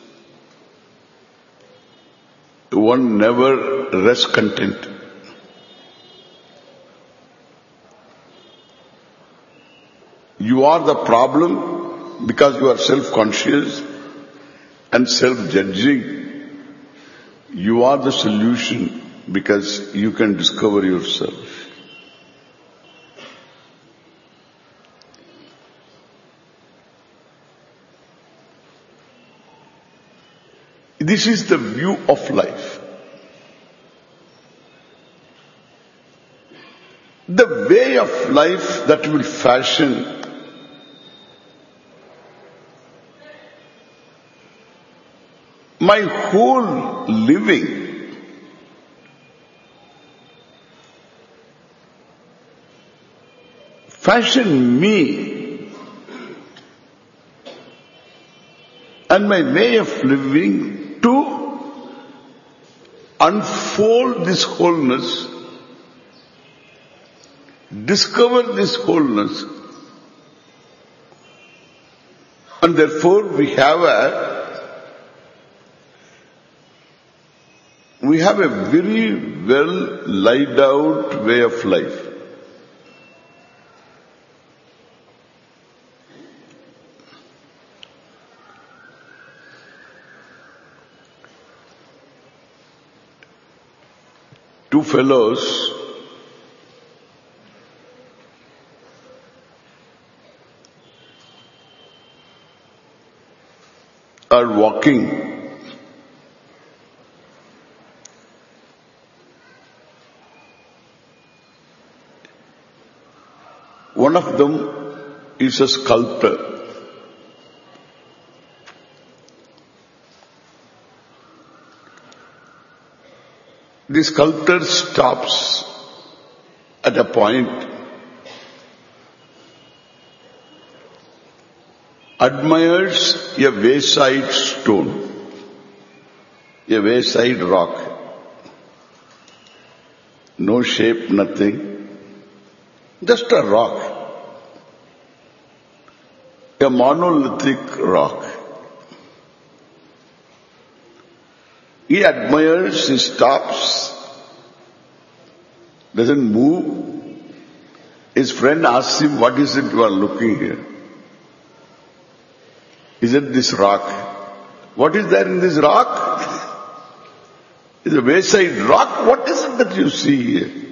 one never rests content. You are the problem because you are self-conscious and self-judging. You are the solution because you can discover yourself. This is the view of life. The way of life that will fashion my whole living, fashion me, and my way of living to unfold this wholeness discover this wholeness. And therefore we have a, we have a very well laid out way of life. Two fellows are walking. One of them is a sculptor. The sculptor stops at a point, admires a wayside stone, a wayside rock. No shape, nothing, just a rock, a monolithic rock. He admires, he stops, doesn't move. His friend asks him, what is it you are looking here? Is it this rock? What is there in this rock? It's a wayside rock. What is it that you see here?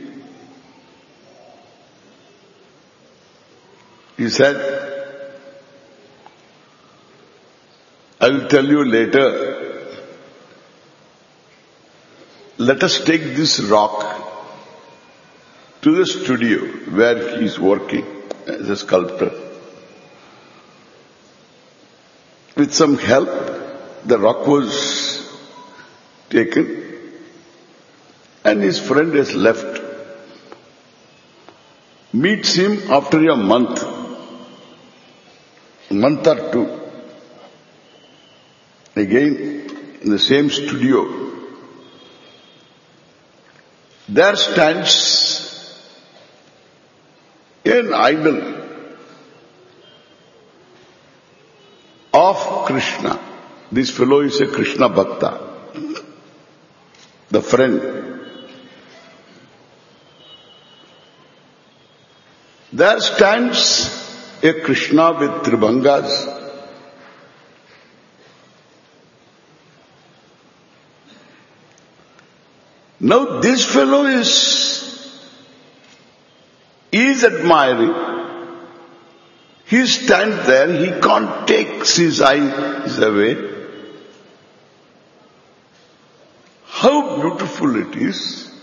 He said, I will tell you later. Let us take this rock to the studio where he is working as a sculptor. With some help, the rock was taken and his friend has left. Meets him after a month, a month or two. Again, in the same studio. There stands an idol of Krishna. This fellow is a Krishna Bhakta, the friend. There stands a Krishna with Tribhangas. Now this fellow is, is admiring. He stands there, he can't take his eyes away. How beautiful it is.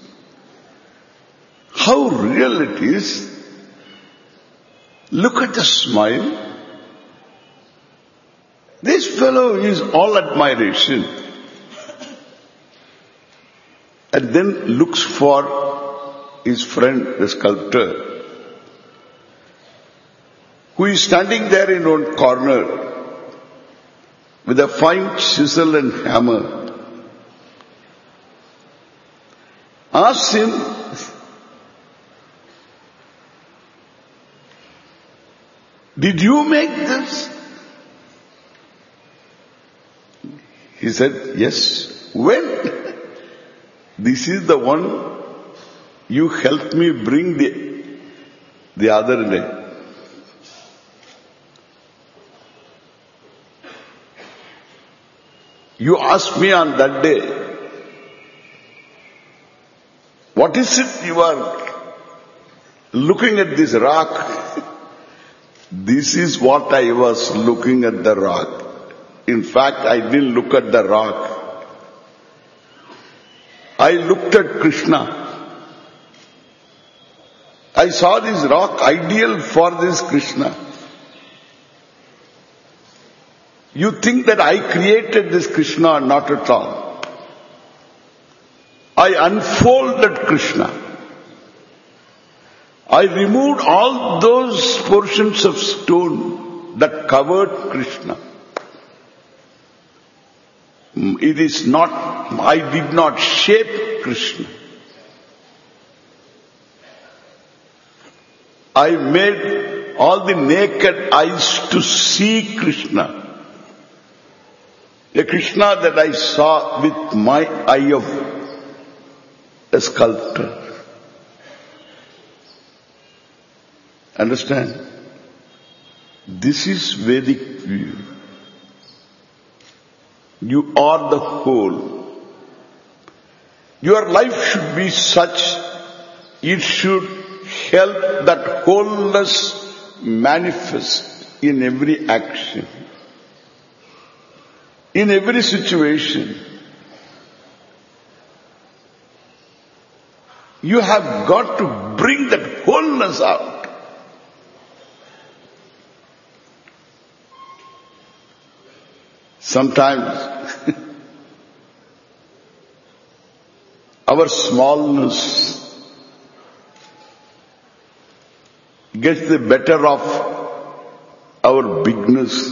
How real it is. Look at the smile. This fellow is all admiration. And then looks for his friend, the sculptor, who is standing there in one corner with a fine chisel and hammer. Asks him, did you make this? He said, yes. When? This is the one you helped me bring the, the other day. You asked me on that day, what is it you are looking at this rock? This is what I was looking at the rock. In fact, I didn't look at the rock. I looked at Krishna. I saw this rock ideal for this Krishna. You think that I created this Krishna? Not at all. I unfolded Krishna. I removed all those portions of stone that covered Krishna. It is not, I did not shape Krishna. I made all the naked eyes to see Krishna. A Krishna that I saw with my eye of a sculptor. Understand? This is Vedic view. You are the whole. Your life should be such, it should help that wholeness manifest in every action, in every situation. You have got to bring that wholeness out. Sometimes our smallness gets the better of our bigness.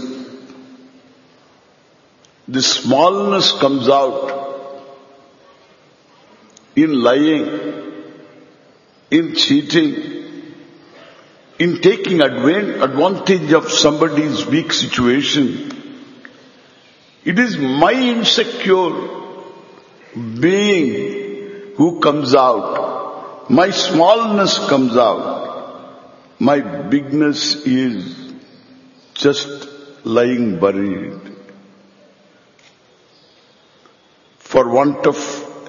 The smallness comes out in lying, in cheating, in taking advantage of somebody's weak situation. It is my insecure being who comes out. My smallness comes out. My bigness is just lying buried. For want of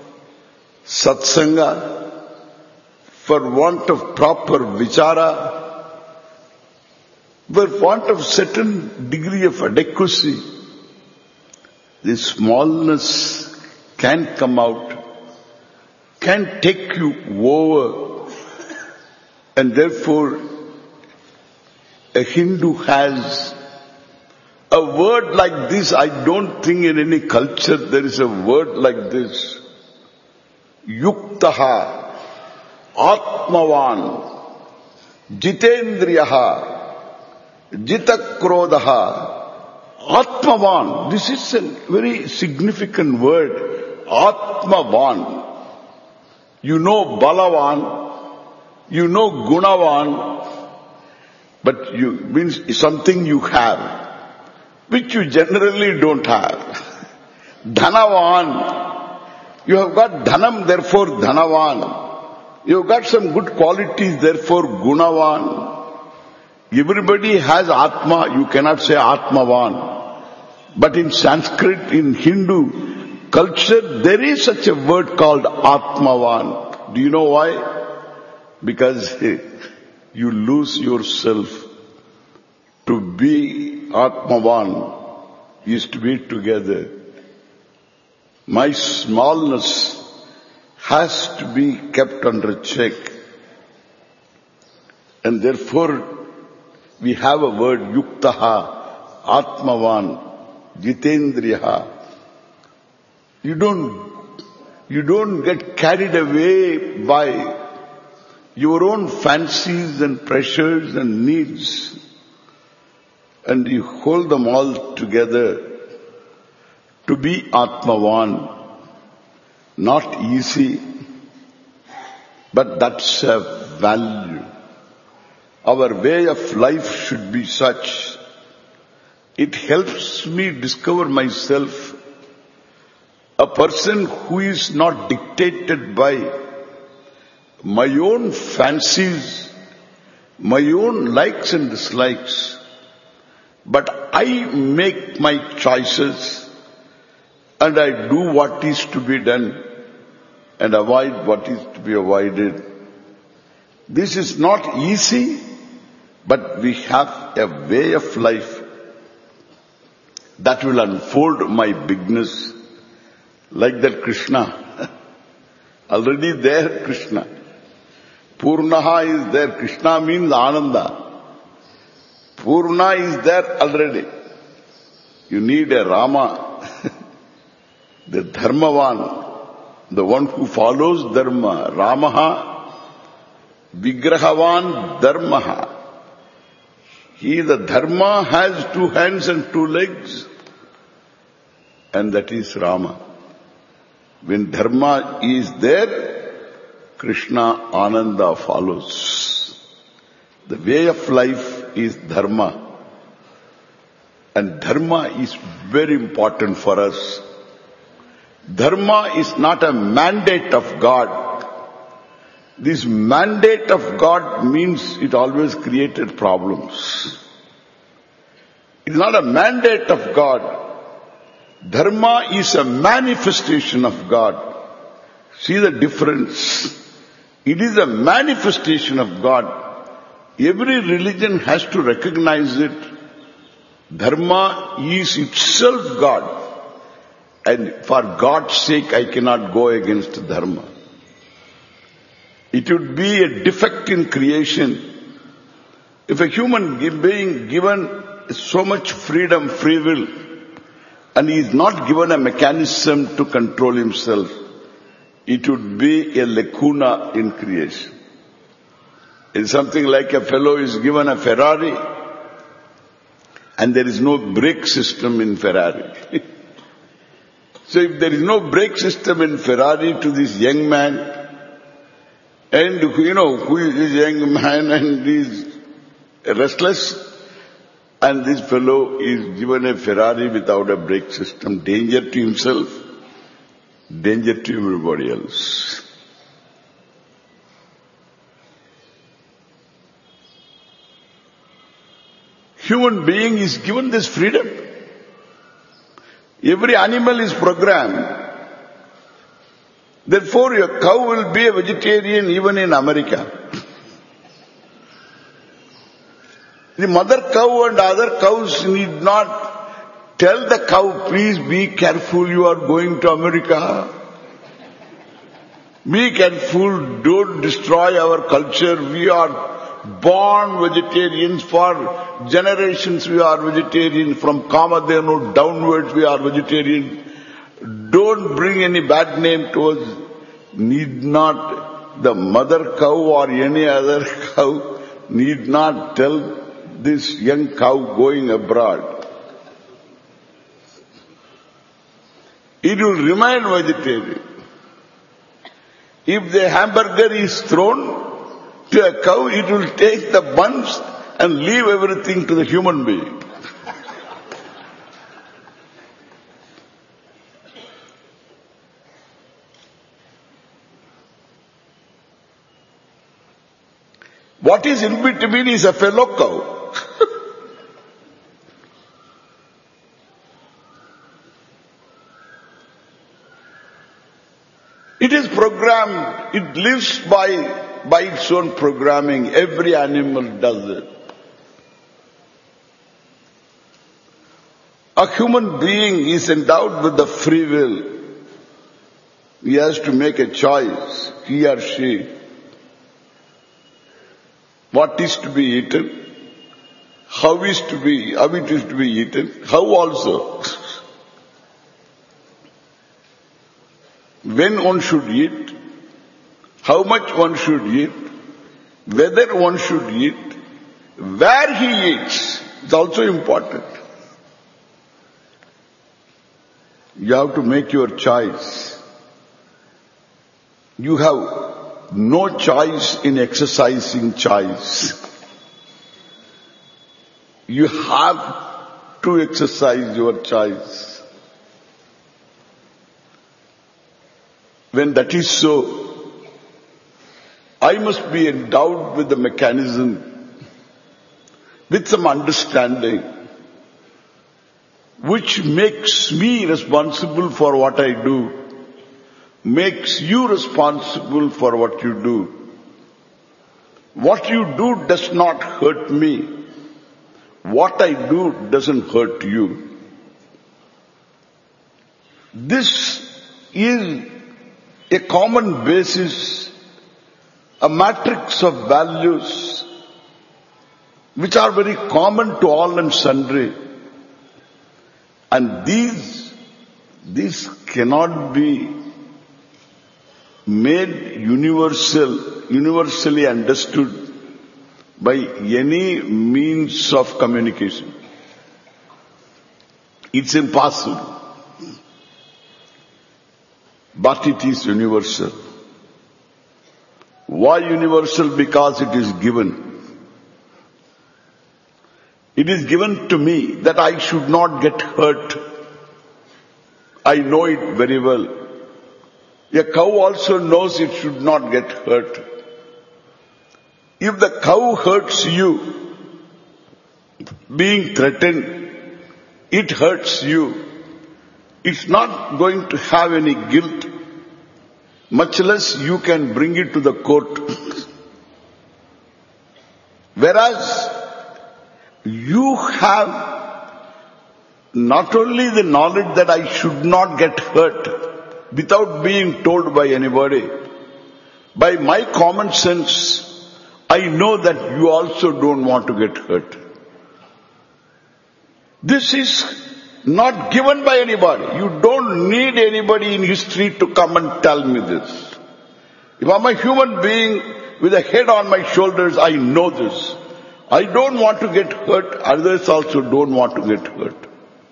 satsanga, for want of proper vichara, for want of certain degree of adequacy, the smallness can come out, can take you over, and therefore a Hindu has a word like this. I don't think in any culture there is a word like this. Yuktaha, Atmavan, Jitendriyaha, Jitakrodaha, Atmavan. This is a very significant word. Atmavan. You know Balavan, you know Gunavan, but you means something you have, which you generally don't have. Dhanavan. You have got dhanam, therefore dhanavan. You have got some good qualities, therefore gunavan. Everybody has atma, you cannot say atmavan. But in Sanskrit, in Hindu culture, there is such a word called atmavan. Do you know why? Because you lose yourself. To be atmavan is to be together. My smallness has to be kept under check. And therefore, we have a word, yuktaha, atmavan, jitendriyaha. You don't, you don't get carried away by your own fancies and pressures and needs, and you hold them all together. To be atmavan, not easy, but that's a value. Our way of life should be such. It helps me discover myself, a person who is not dictated by my own fancies, my own likes and dislikes, but I make my choices and I do what is to be done and avoid what is to be avoided. This is not easy, but we have a way of life that will unfold my bigness. Like that Krishna. Already there Krishna. Purnaha is there. Krishna means Ananda. Purna is there already. You need a Rama. The Dharmavan, the one who follows Dharma. Ramaha, Vigrahavan Dharmaha. He, the Dharma, has two hands and two legs. And that is Rama. When Dharma is there, Krishna Ananda follows. The way of life is dharma. And dharma is very important for us. Dharma is not a mandate of God. This mandate of God means it always created problems. It is not a mandate of God. Dharma is a manifestation of God. See the difference. It is a manifestation of God. Every religion has to recognize it. Dharma is itself God. And for God's sake, I cannot go against dharma. It would be a defect in creation. If a human being given so much freedom, free will, and he is not given a mechanism to control himself, it would be a lacuna in creation. It's something like a fellow is given a Ferrari, and there is no brake system in Ferrari. So if there is no brake system in Ferrari to this young man, and you know, who is this young man and he is restless, and this fellow is given a Ferrari without a brake system, danger to himself, danger to everybody else. Human being is given this freedom. Every animal is programmed. Therefore, your cow will be a vegetarian even in America. The mother cow and other cows need not tell the cow, please be careful, you are going to America. Be careful, don't destroy our culture. We are born vegetarians. For generations we are vegetarian. From Kamadhenu downwards we are vegetarian. Don't bring any bad name to us. Need not the mother cow or any other cow need not tell this young cow going abroad. It will remain vegetarian. If the hamburger is thrown to a cow, it will take the buns and leave everything to the human being. What is in between is a fellow cow. It is programmed, it lives by, by its own programming. Every animal does it. A human being is endowed with the free will. He has to make a choice, he or she. What is to be eaten? How is to be, how it is to be eaten? How also? When one should eat? How much one should eat? Whether one should eat? Where he eats is also important. You have to make your choice. You have no choice in exercising choice. You have to exercise your choice. When that is so, I must be endowed with the mechanism, with some understanding, which makes me responsible for what I do, makes you responsible for what you do. What you do does not hurt me. What I do doesn't hurt you. This is a common basis, a matrix of values which are very common to all and sundry. And these, these cannot be made universal, universally understood by any means of communication. It's impossible. But it is universal. Why universal? Because it is given. It is given to me that I should not get hurt. I know it very well. A cow also knows it should not get hurt. If the cow hurts you, being threatened, it hurts you. It's not going to have any guilt, much less you can bring it to the court. Whereas you have not only the knowledge that I should not get hurt without being told by anybody, by my common sense, I know that you also don't want to get hurt. This is not given by anybody. You don't need anybody in history to come and tell me this. If I'm a human being with a head on my shoulders, I know this. I don't want to get hurt. Others also don't want to get hurt.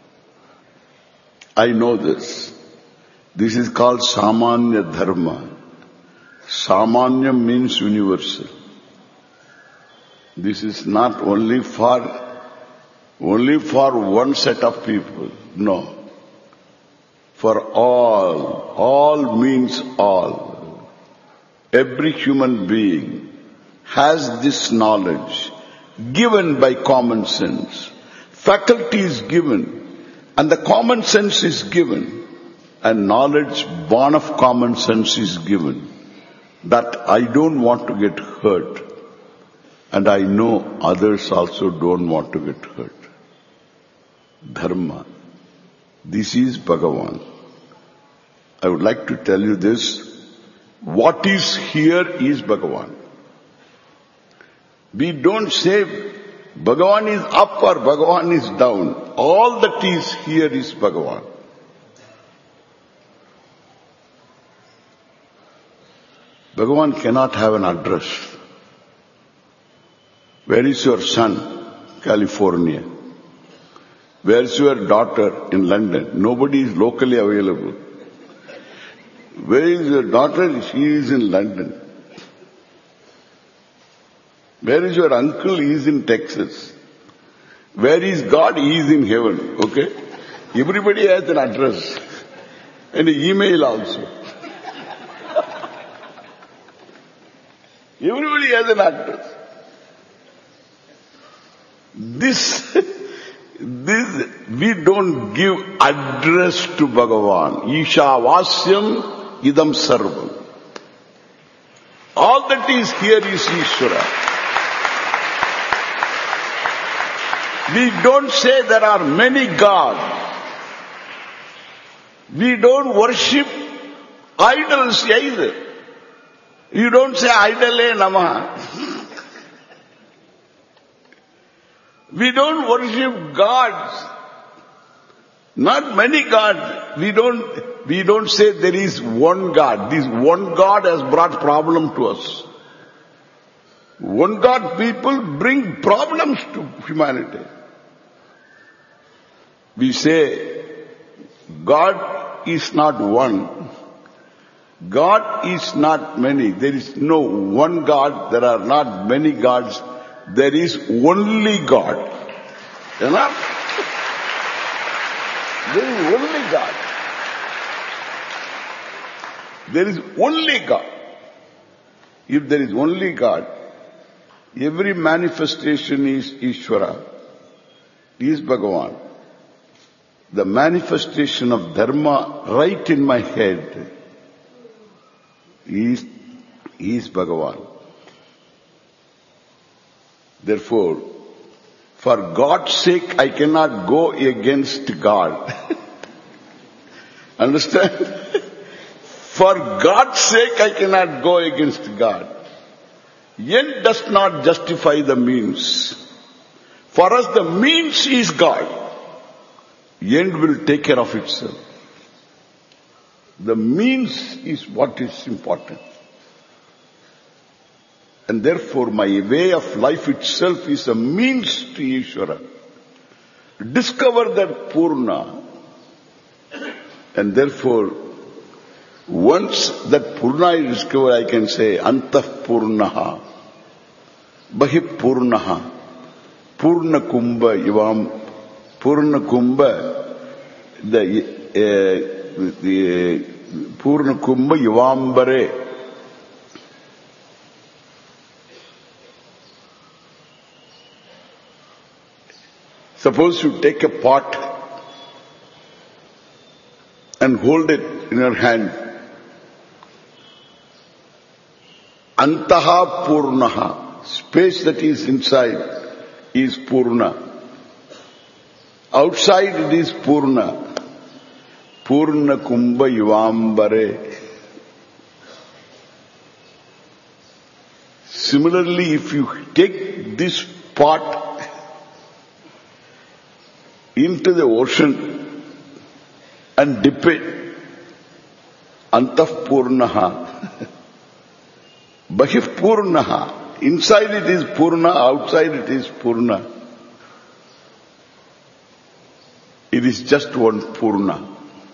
I know this. This is called Samanya Dharma. Samanya means universal. This is not only for only for one set of people. No. For all. All means all. Every human being has this knowledge given by common sense. Faculty is given and the common sense is given and knowledge born of common sense is given that I don't want to get hurt and I know others also don't want to get hurt. Dharma. This is Bhagavan. I would like to tell you this. What is here is Bhagavan. We don't say Bhagavan is up or Bhagavan is down. All that is here is Bhagavan. Bhagavan cannot have an address. Where is your son? California. Where is your daughter? In London. Nobody is locally available. Where is your daughter? She is in London. Where is your uncle? He is in Texas. Where is God? He is in heaven. Okay? Everybody has an address. And an email also. Everybody has an address. This, this, we don't give address to Bhagavan. Isha Vasyam idam sarvam. All that is here is Ishvara. We don't say there are many gods. We don't worship idols either. You don't say idole Namaha. We don't worship gods. Not many gods. We don't, we don't say there is one God. This one God has brought problem to us. One God people bring problems to humanity. We say God is not one. God is not many. There is no one God. There are not many gods. There is only God. Enough? There is only God. There is only God. If there is only God, every manifestation is Ishvara, is Bhagavan. The manifestation of Dharma right in my head is, is Bhagavan. Therefore, for God's sake, I cannot go against God. Understand? For God's sake, I cannot go against God. End does not justify the means. For us, the means is God. End will take care of itself. The means is what is important. And therefore my way of life itself is a means to Ishvara. Discover that Purna. And therefore, once that Purna is discovered, I can say, Antah Purnaha, Bahi Purnaha, Purna Kumbha Ivam, Purna Kumbha, the, uh, the uh, Purna Kumbha Ivambare. Suppose you take a pot and hold it in your hand. Antaha Purnaha, space that is inside is Purna. Outside it is Purna. Purna Kumbha Ivambare. Similarly, if you take this pot into the ocean and dip it, Antah Purnaha, Bahih Purnaha. Inside it is Purna, outside it is Purna. It is just one Purna.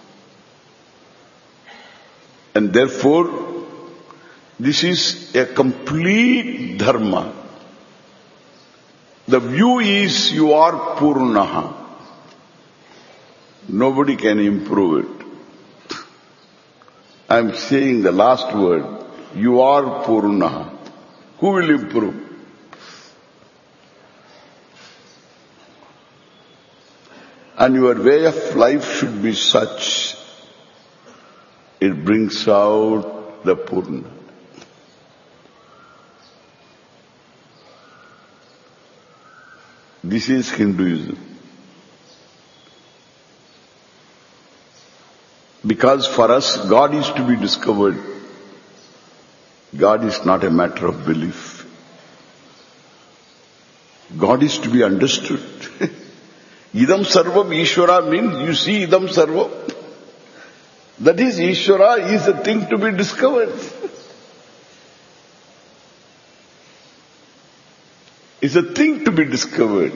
And therefore, this is a complete dharma. The view is you are Purnaha. Nobody can improve it. I am saying the last word. You are Purnaha. Who will improve? And your way of life should be such, it brings out the Purna. This is Hinduism. Because for us, God is to be discovered. God is not a matter of belief. God is to be understood. Idam Sarvam Ishvara means you see Idam Sarvam. That is, Ishvara is a thing to be discovered. It's a thing to be discovered.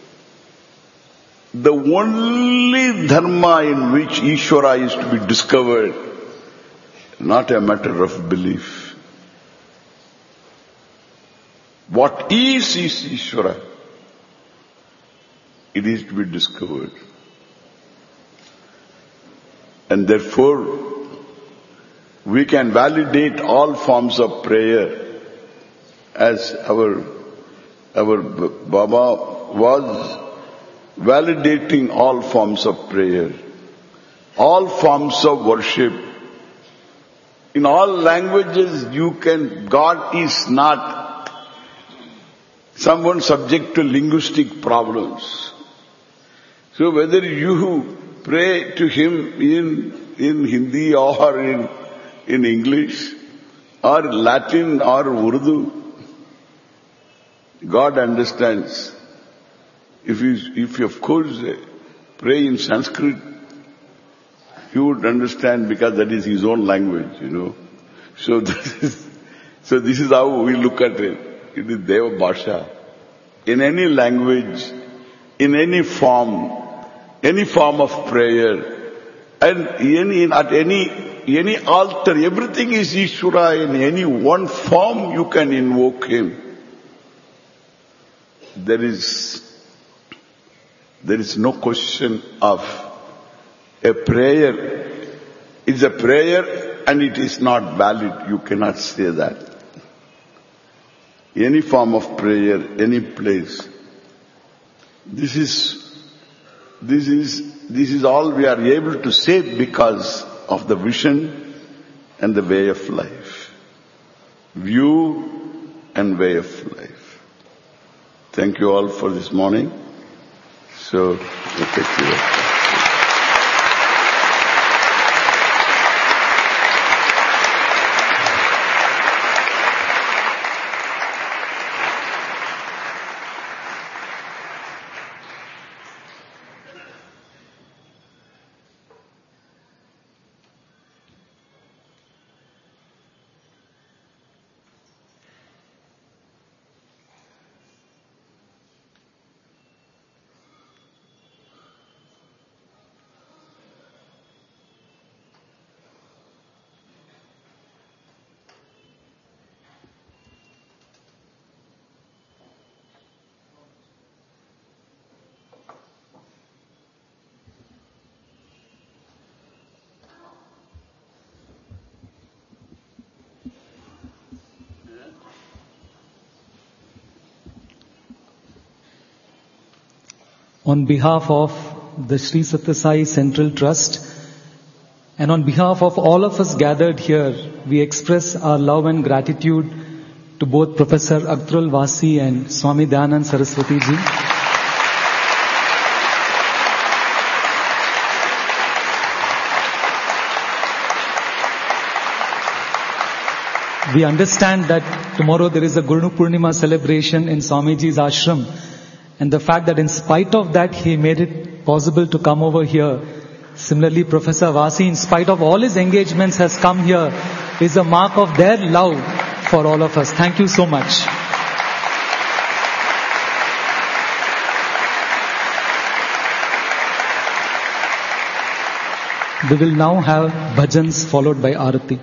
The only dharma in which Ishvara is to be discovered, not a matter of belief. What is is Ishvara. It is to be discovered. And therefore, we can validate all forms of prayer as our, our Baba was validating all forms of prayer, all forms of worship. In all languages you can, God is not someone subject to linguistic problems. So whether you pray to him in, in Hindi or in, in English or Latin or Urdu, God understands. If you, if you of course pray in Sanskrit, he would understand because that is his own language, you know. So this is, so this is how we look at it. It is Deva Bhasha. In any language, in any form, any form of prayer, and any, at any, any altar, everything is Ishvara. In any one form you can invoke him. There is, there is no question of a prayer. It's a prayer and it is not valid. You cannot say that. Any form of prayer, any place. This is, this is, this is all we are able to say because of the vision and the way of life. View and way of life. Thank you all for this morning. So, we'll take you. on behalf of the Sri Sathya Sai Central Trust and on behalf of all of us gathered here, we express our love and gratitude to both Professor Akhtarul Vasi and Swami Dayanand Saraswati ji. We understand that tomorrow there is a Guru Purnima celebration in Swamiji's ashram, and the fact that in spite of that he made it possible to come over here. Similarly, Professor Vasi, in spite of all his engagements, has come here, is a mark of their love for all of us. Thank you so much. We will now have bhajans followed by Arati.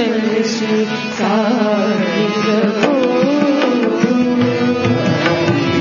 Sai Prabhu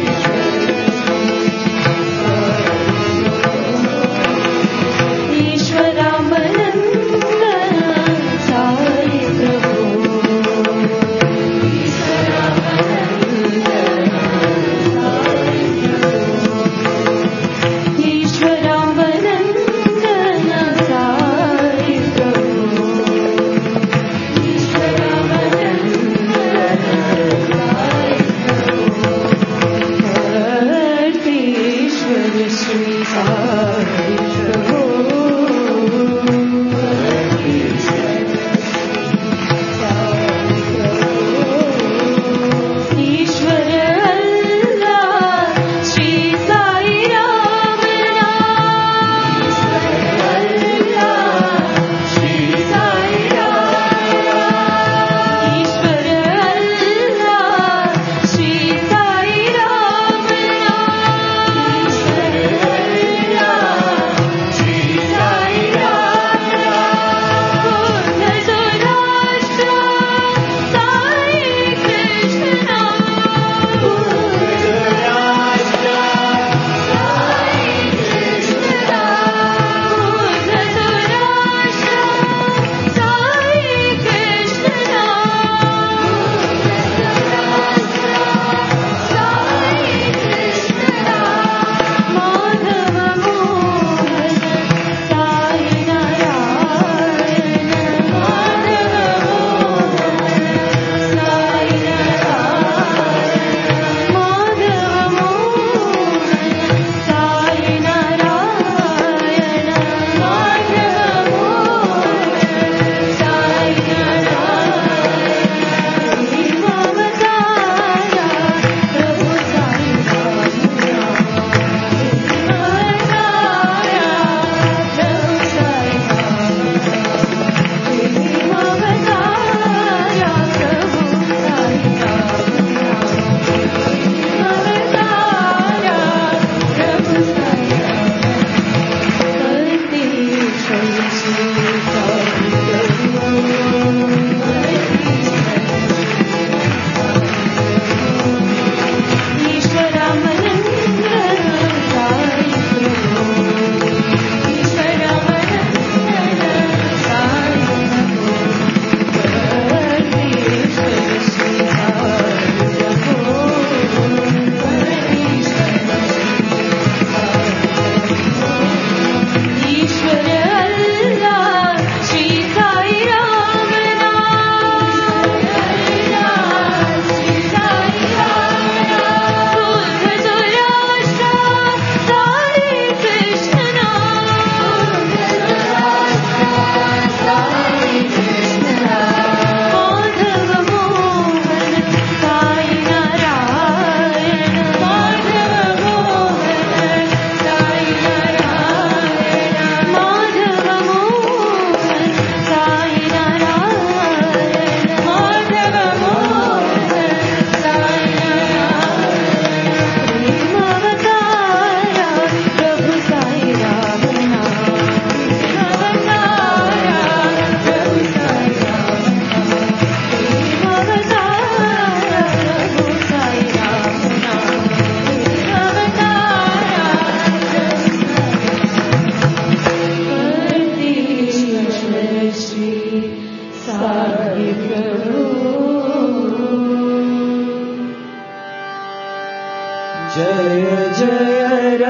जय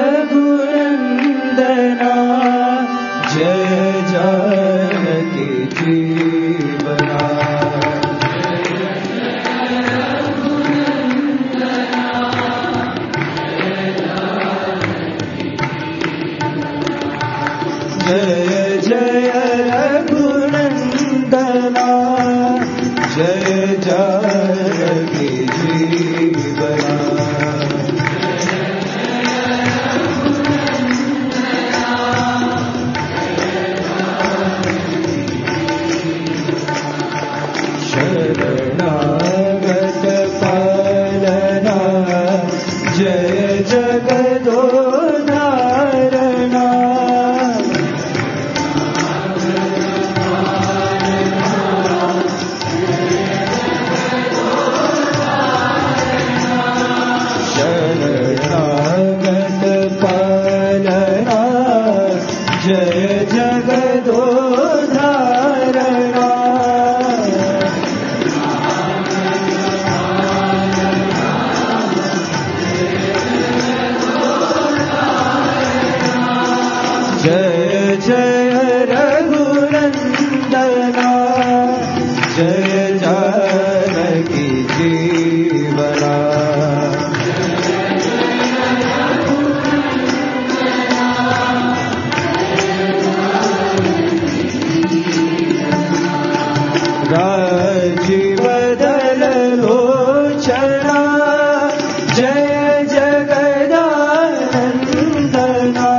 रघुनंदना जय जानकी जीवना जय जय रघुनंदना जय जानकी जीवना शरणागत पालना जय जगदोधारणा शरणागत पालना जय जगदोधारणा जय जय रघुनंदना जय जानकी जीवना राजीव दल लोचना जय जगदानंदना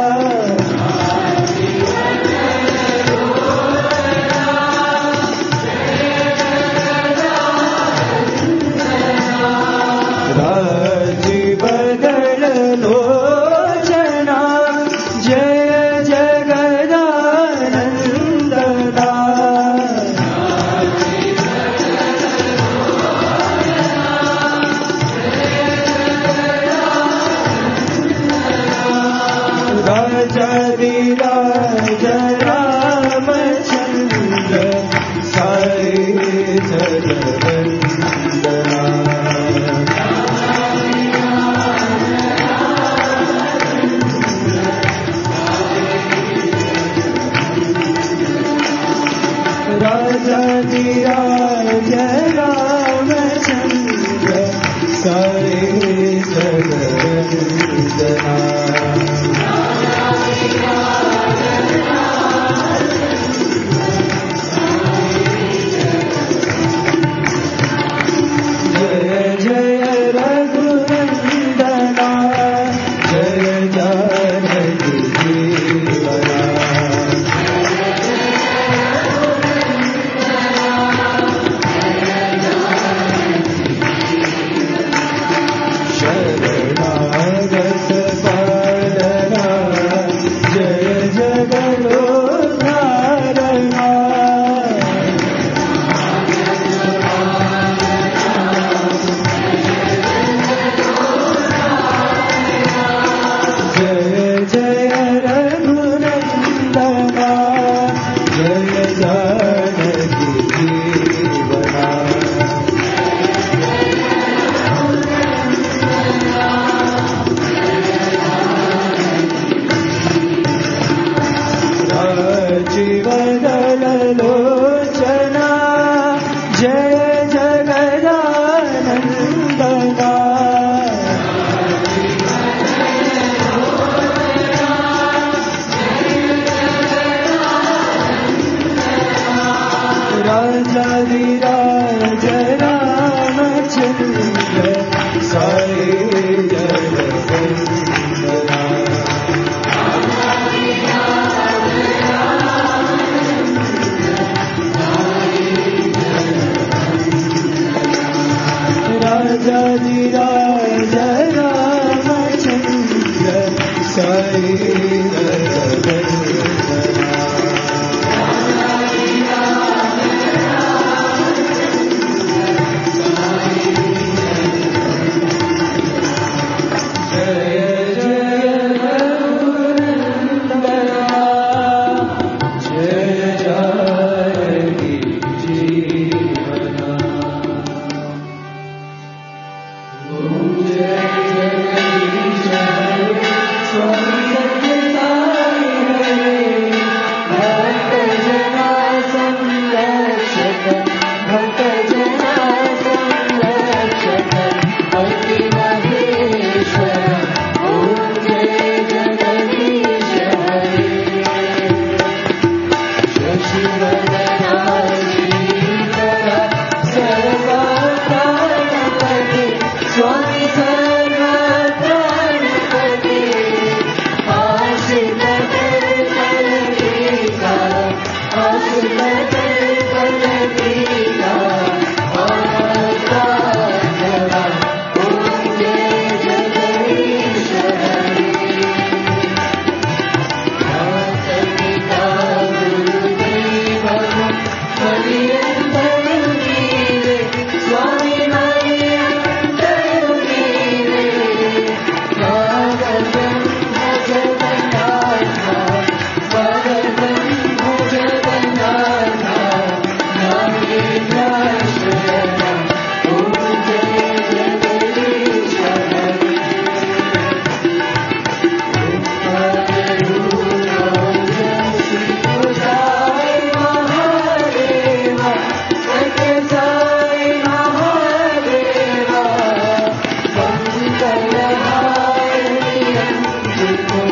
राजीव दल लोचना जय जगदानंदना राजाधिराज रामचंद्र सारे जगवंदना राजाधिराज रामचंद्र सारे जगवंदना जय जय रघुनंदना जय जानकी जीवना शरणागत पालना जय जगदोधारणा जय जय रघुनंदना जय जानकी जीवना राजीव दल लोचना जय जगदानंदना राजाधिराज रामचंद्र सारे जगवंदना राजाधिराज रामचंद्र सारे जगवंदना संरक्षक भक्त जना संरक्षक अति महेश्वर ओम जय जगदीश हरे शशिवदना श्रीकर सर्वा प्राणपते स्वामी सर्वा प्राणपते आश्रित कल्पलतीका आश्रित कल्पलतीका आत्माधरा ओम जय जगदीश हरे माता गुरुदेव हरियंतरु नीवे स्वामी हरियंतरु नीवे स्वागतं भजगन्नाथ स्वागतं भजगन्नाथ नागेन्द्राश्रय ओम जय जगदीश हरे साई महादेवा सत्य साई महादेवा मंगलहारियं दुःखं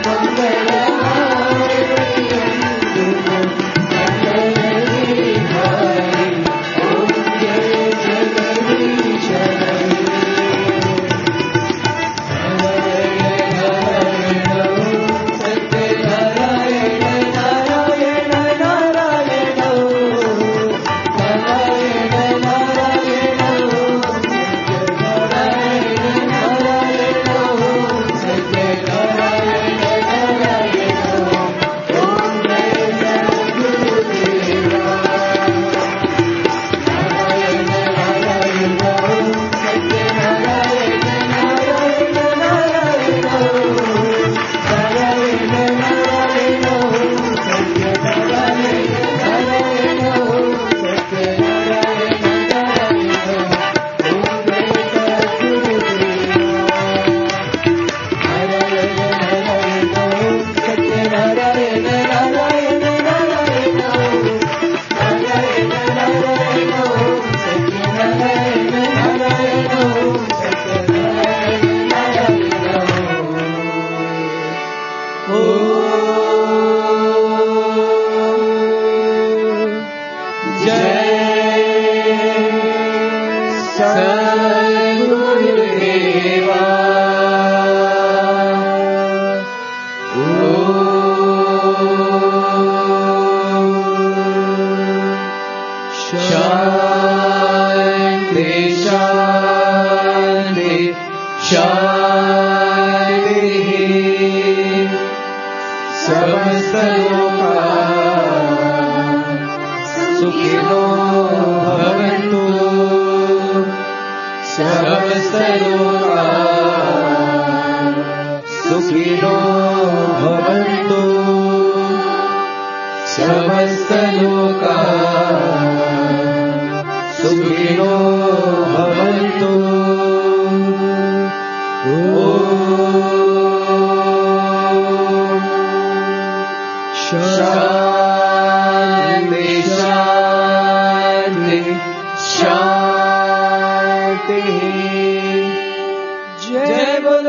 मंगलहारियं दुःखं मंगलहारि ओम जय जगदीश हरे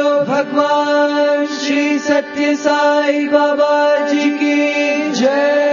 भगवान श्री सत्य साई बाबा जी की जय।